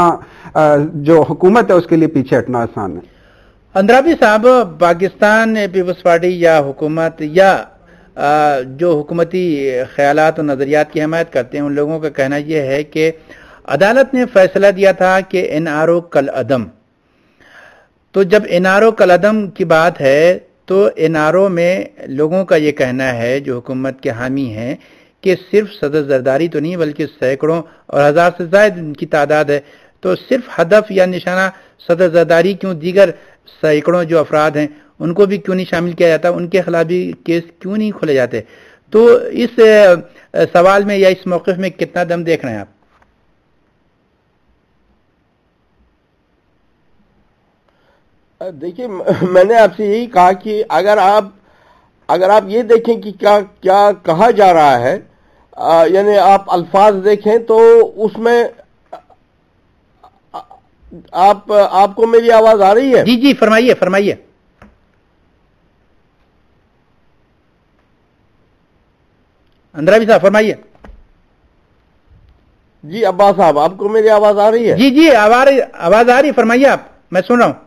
Speaker 3: جو حکومت ہے اس کے لیے پیچھے ہٹنا آسان ہے.
Speaker 1: اندرابی صاحب، پاکستان پیپلز پارٹی یا حکومت یا جو حکومتی خیالات اور نظریات کی حمایت کرتے ہیں ان لوگوں کا کہنا یہ ہے کہ عدالت نے فیصلہ دیا تھا کہ این آر او کالعدم، تو جب این آر او کالعدم کی بات ہے تو این آر او میں لوگوں کا یہ کہنا ہے جو حکومت کے حامی ہیں کہ صرف صدر زرداری تو نہیں بلکہ سینکڑوں اور ہزار سے زائد ان کی تعداد ہے، تو صرف ہدف یا نشانہ صدر زرداری کیوں دیگر سینکڑوں جو افراد ہیں ان کو بھی کیوں نہیں شامل کیا جاتا، ان کے خلاف بھی کیس کیوں نہیں کھولے جاتے؟ تو اس سوال میں یا اس موقف میں کتنا دم دیکھ رہے ہیں آپ؟
Speaker 2: دیکھیے میں نے آپ سے یہی کہا کہ اگر آپ اگر آپ یہ دیکھیں کہ کیا کیا کہا جا رہا ہے، یعنی آپ الفاظ دیکھیں تو اس میں آپ آپ کو میری آواز آ رہی ہے؟
Speaker 1: جی جی فرمائیے فرمائیے اندرابی صاحب فرمائیے۔
Speaker 2: جی عباس صاحب آپ کو میری آواز آ رہی ہے؟
Speaker 1: جی جی آواز آ رہی ہے، فرمائیے آپ، میں سن رہا ہوں۔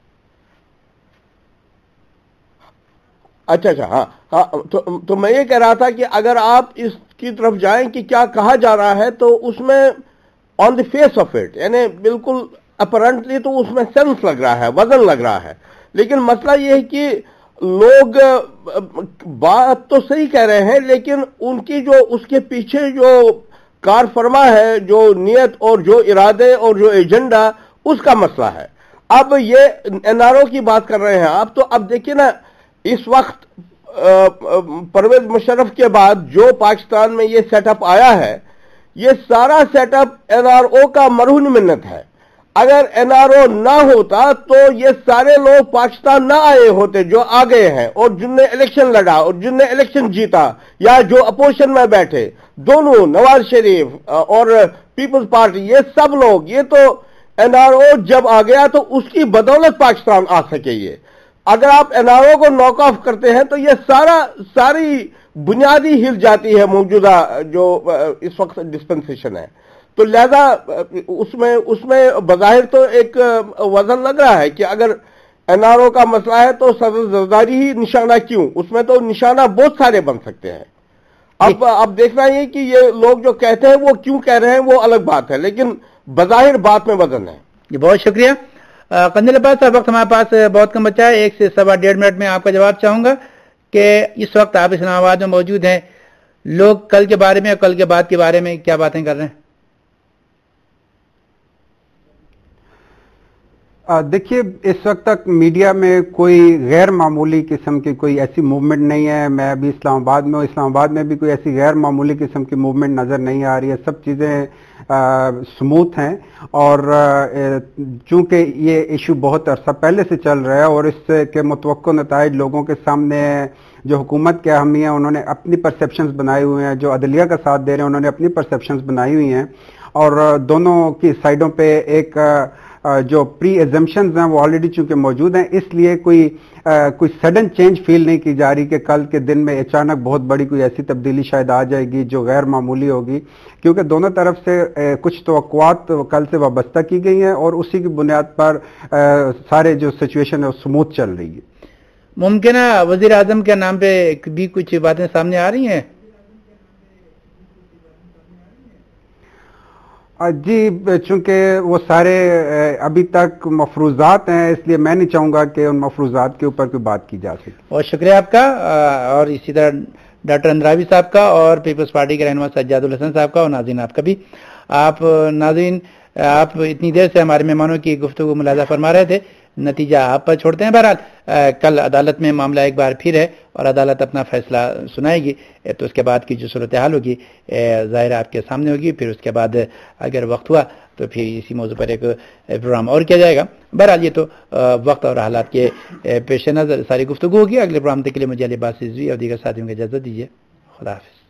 Speaker 2: اچھا اچھا ہاں ہاں تو, تو میں یہ کہہ رہا تھا کہ اگر آپ اس کی طرف جائیں کہ کیا کہا جا رہا ہے تو اس میں on the face of it یعنی بالکل اپرنٹلی تو اس میں سینس لگ رہا ہے، وزن لگ رہا ہے، لیکن مسئلہ یہ ہے کہ لوگ بات تو صحیح کہہ رہے ہیں لیکن ان کی جو اس کے پیچھے جو کار فرما ہے، جو نیت اور جو ارادے اور جو ایجنڈا، اس کا مسئلہ ہے۔ اب یہ این آر او کی بات کر رہے ہیں آپ، تو اب دیکھیں نا اس وقت پرویز مشرف کے بعد جو پاکستان میں یہ سیٹ اپ آیا ہے، یہ سارا setup N R O کا مرہون منت ہے۔ اگر این آر او نہ ہوتا تو یہ سارے لوگ پاکستان نہ آئے ہوتے جو آ گئے ہیں، اور جن نے الیکشن لڑا اور جن نے الیکشن جیتا یا جو اپوزیشن میں بیٹھے، دونوں نواز شریف اور پیپلز پارٹی، یہ سب لوگ، یہ تو این آر او جب آ گیا تو اس کی بدولت پاکستان آ سکے۔ یہ اگر آپ این آر او کو ناک آف کرتے ہیں تو یہ سارا ساری بنیادی ہل جاتی ہے موجودہ جو اس وقت ڈسپنسیشن ہے۔ تو لہذا اس میں اس میں بظاہر تو ایک وزن لگ رہا ہے کہ اگر این آر او کا مسئلہ ہے تو صدر زرداری ہی نشانہ کیوں، اس میں تو نشانہ بہت سارے بن سکتے ہیں۔ اب اب دیکھنا یہ کہ یہ لوگ جو کہتے ہیں وہ کیوں کہہ رہے ہیں وہ الگ بات ہے، لیکن بظاہر بات میں وزن ہے۔
Speaker 1: جی بہت شکریہ قندیل عباس صاحب، وقت ہمارے پاس بہت کم بچا ہے، ایک سے سوا ڈیڑھ منٹ میں آپ کا جواب چاہوں گا کہ اس وقت آپ اسلام آباد میں موجود ہیں، لوگ کل کے بارے میں اور کل کے بعد کے بارے میں کیا باتیں کر رہے ہیں؟
Speaker 3: دیکھیے اس وقت تک میڈیا میں کوئی غیر معمولی قسم کی کوئی ایسی موومنٹ نہیں ہے۔ میں ابھی اسلام آباد میں ہوں، اسلام آباد میں بھی کوئی ایسی غیر معمولی قسم کی موومنٹ نظر نہیں آ رہی ہے، سب چیزیں سموتھ ہیں، اور چونکہ یہ ایشو بہت عرصہ پہلے سے چل رہا ہے اور اس کے متوقع نتائج لوگوں کے سامنے ہیں۔ جو حکومت کے حامی ہیں انہوں نے اپنی پرسیپشنز بنائی ہوئے ہیں، جو عدلیہ کا ساتھ دے رہے ہیں انہوں نے اپنی پرسیپشنز بنائی ہوئی ہیں، اور دونوں کی سائڈوں پہ ایک جو پری ایزمپشنز ہیں وہ آلریڈی چونکہ موجود ہیں، اس لیے کوئی کوئی سڈن چینج فیل نہیں کی جا رہی کہ کل کے دن میں اچانک بہت بڑی کوئی ایسی تبدیلی شاید آ جائے گی جو غیر معمولی ہوگی، کیونکہ دونوں طرف سے کچھ توقعات کل سے وابستہ کی گئی ہیں اور اسی کی بنیاد پر سارے جو سچویشن ہے وہ سموتھ چل رہی ہے۔
Speaker 1: ممکنہ وزیر اعظم کے نام پہ بھی کچھ باتیں سامنے آ رہی ہیں؟
Speaker 3: جی چونکہ وہ سارے ابھی تک مفروضات ہیں، اس لیے میں نہیں چاہوں گا کہ ان مفروضات کے اوپر کوئی بات کی جا سکے۔
Speaker 1: بہت شکریہ آپ کا، اور اسی طرح ڈاکٹر اندرابی صاحب کا اور پیپلز پارٹی کے رہنما سجاد الحسن صاحب کا، اور ناظرین آپ کا بھی۔ آپ ناظرین آپ اتنی دیر سے ہمارے مہمانوں کی گفتگو ملاحظہ فرما رہے تھے، نتیجہ آپ پر چھوڑتے ہیں۔ بہرحال کل عدالت میں معاملہ ایک بار پھر ہے اور عدالت اپنا فیصلہ سنائے گی، تو اس کے بعد کی جو صورتحال ہوگی ظاہر آپ کے سامنے ہوگی، پھر اس کے بعد اگر وقت ہوا تو پھر اسی موضوع پر ایک پروگرام اور کیا جائے گا۔ بہرحال یہ تو وقت اور حالات کے پیش نظر ساری گفتگو ہوگی۔ اگلے پروگرام تک کے لیے مجھے علی عباس رضوی اور دیگر ساتھیوں کو اجازت دیجیے، خدا حافظ۔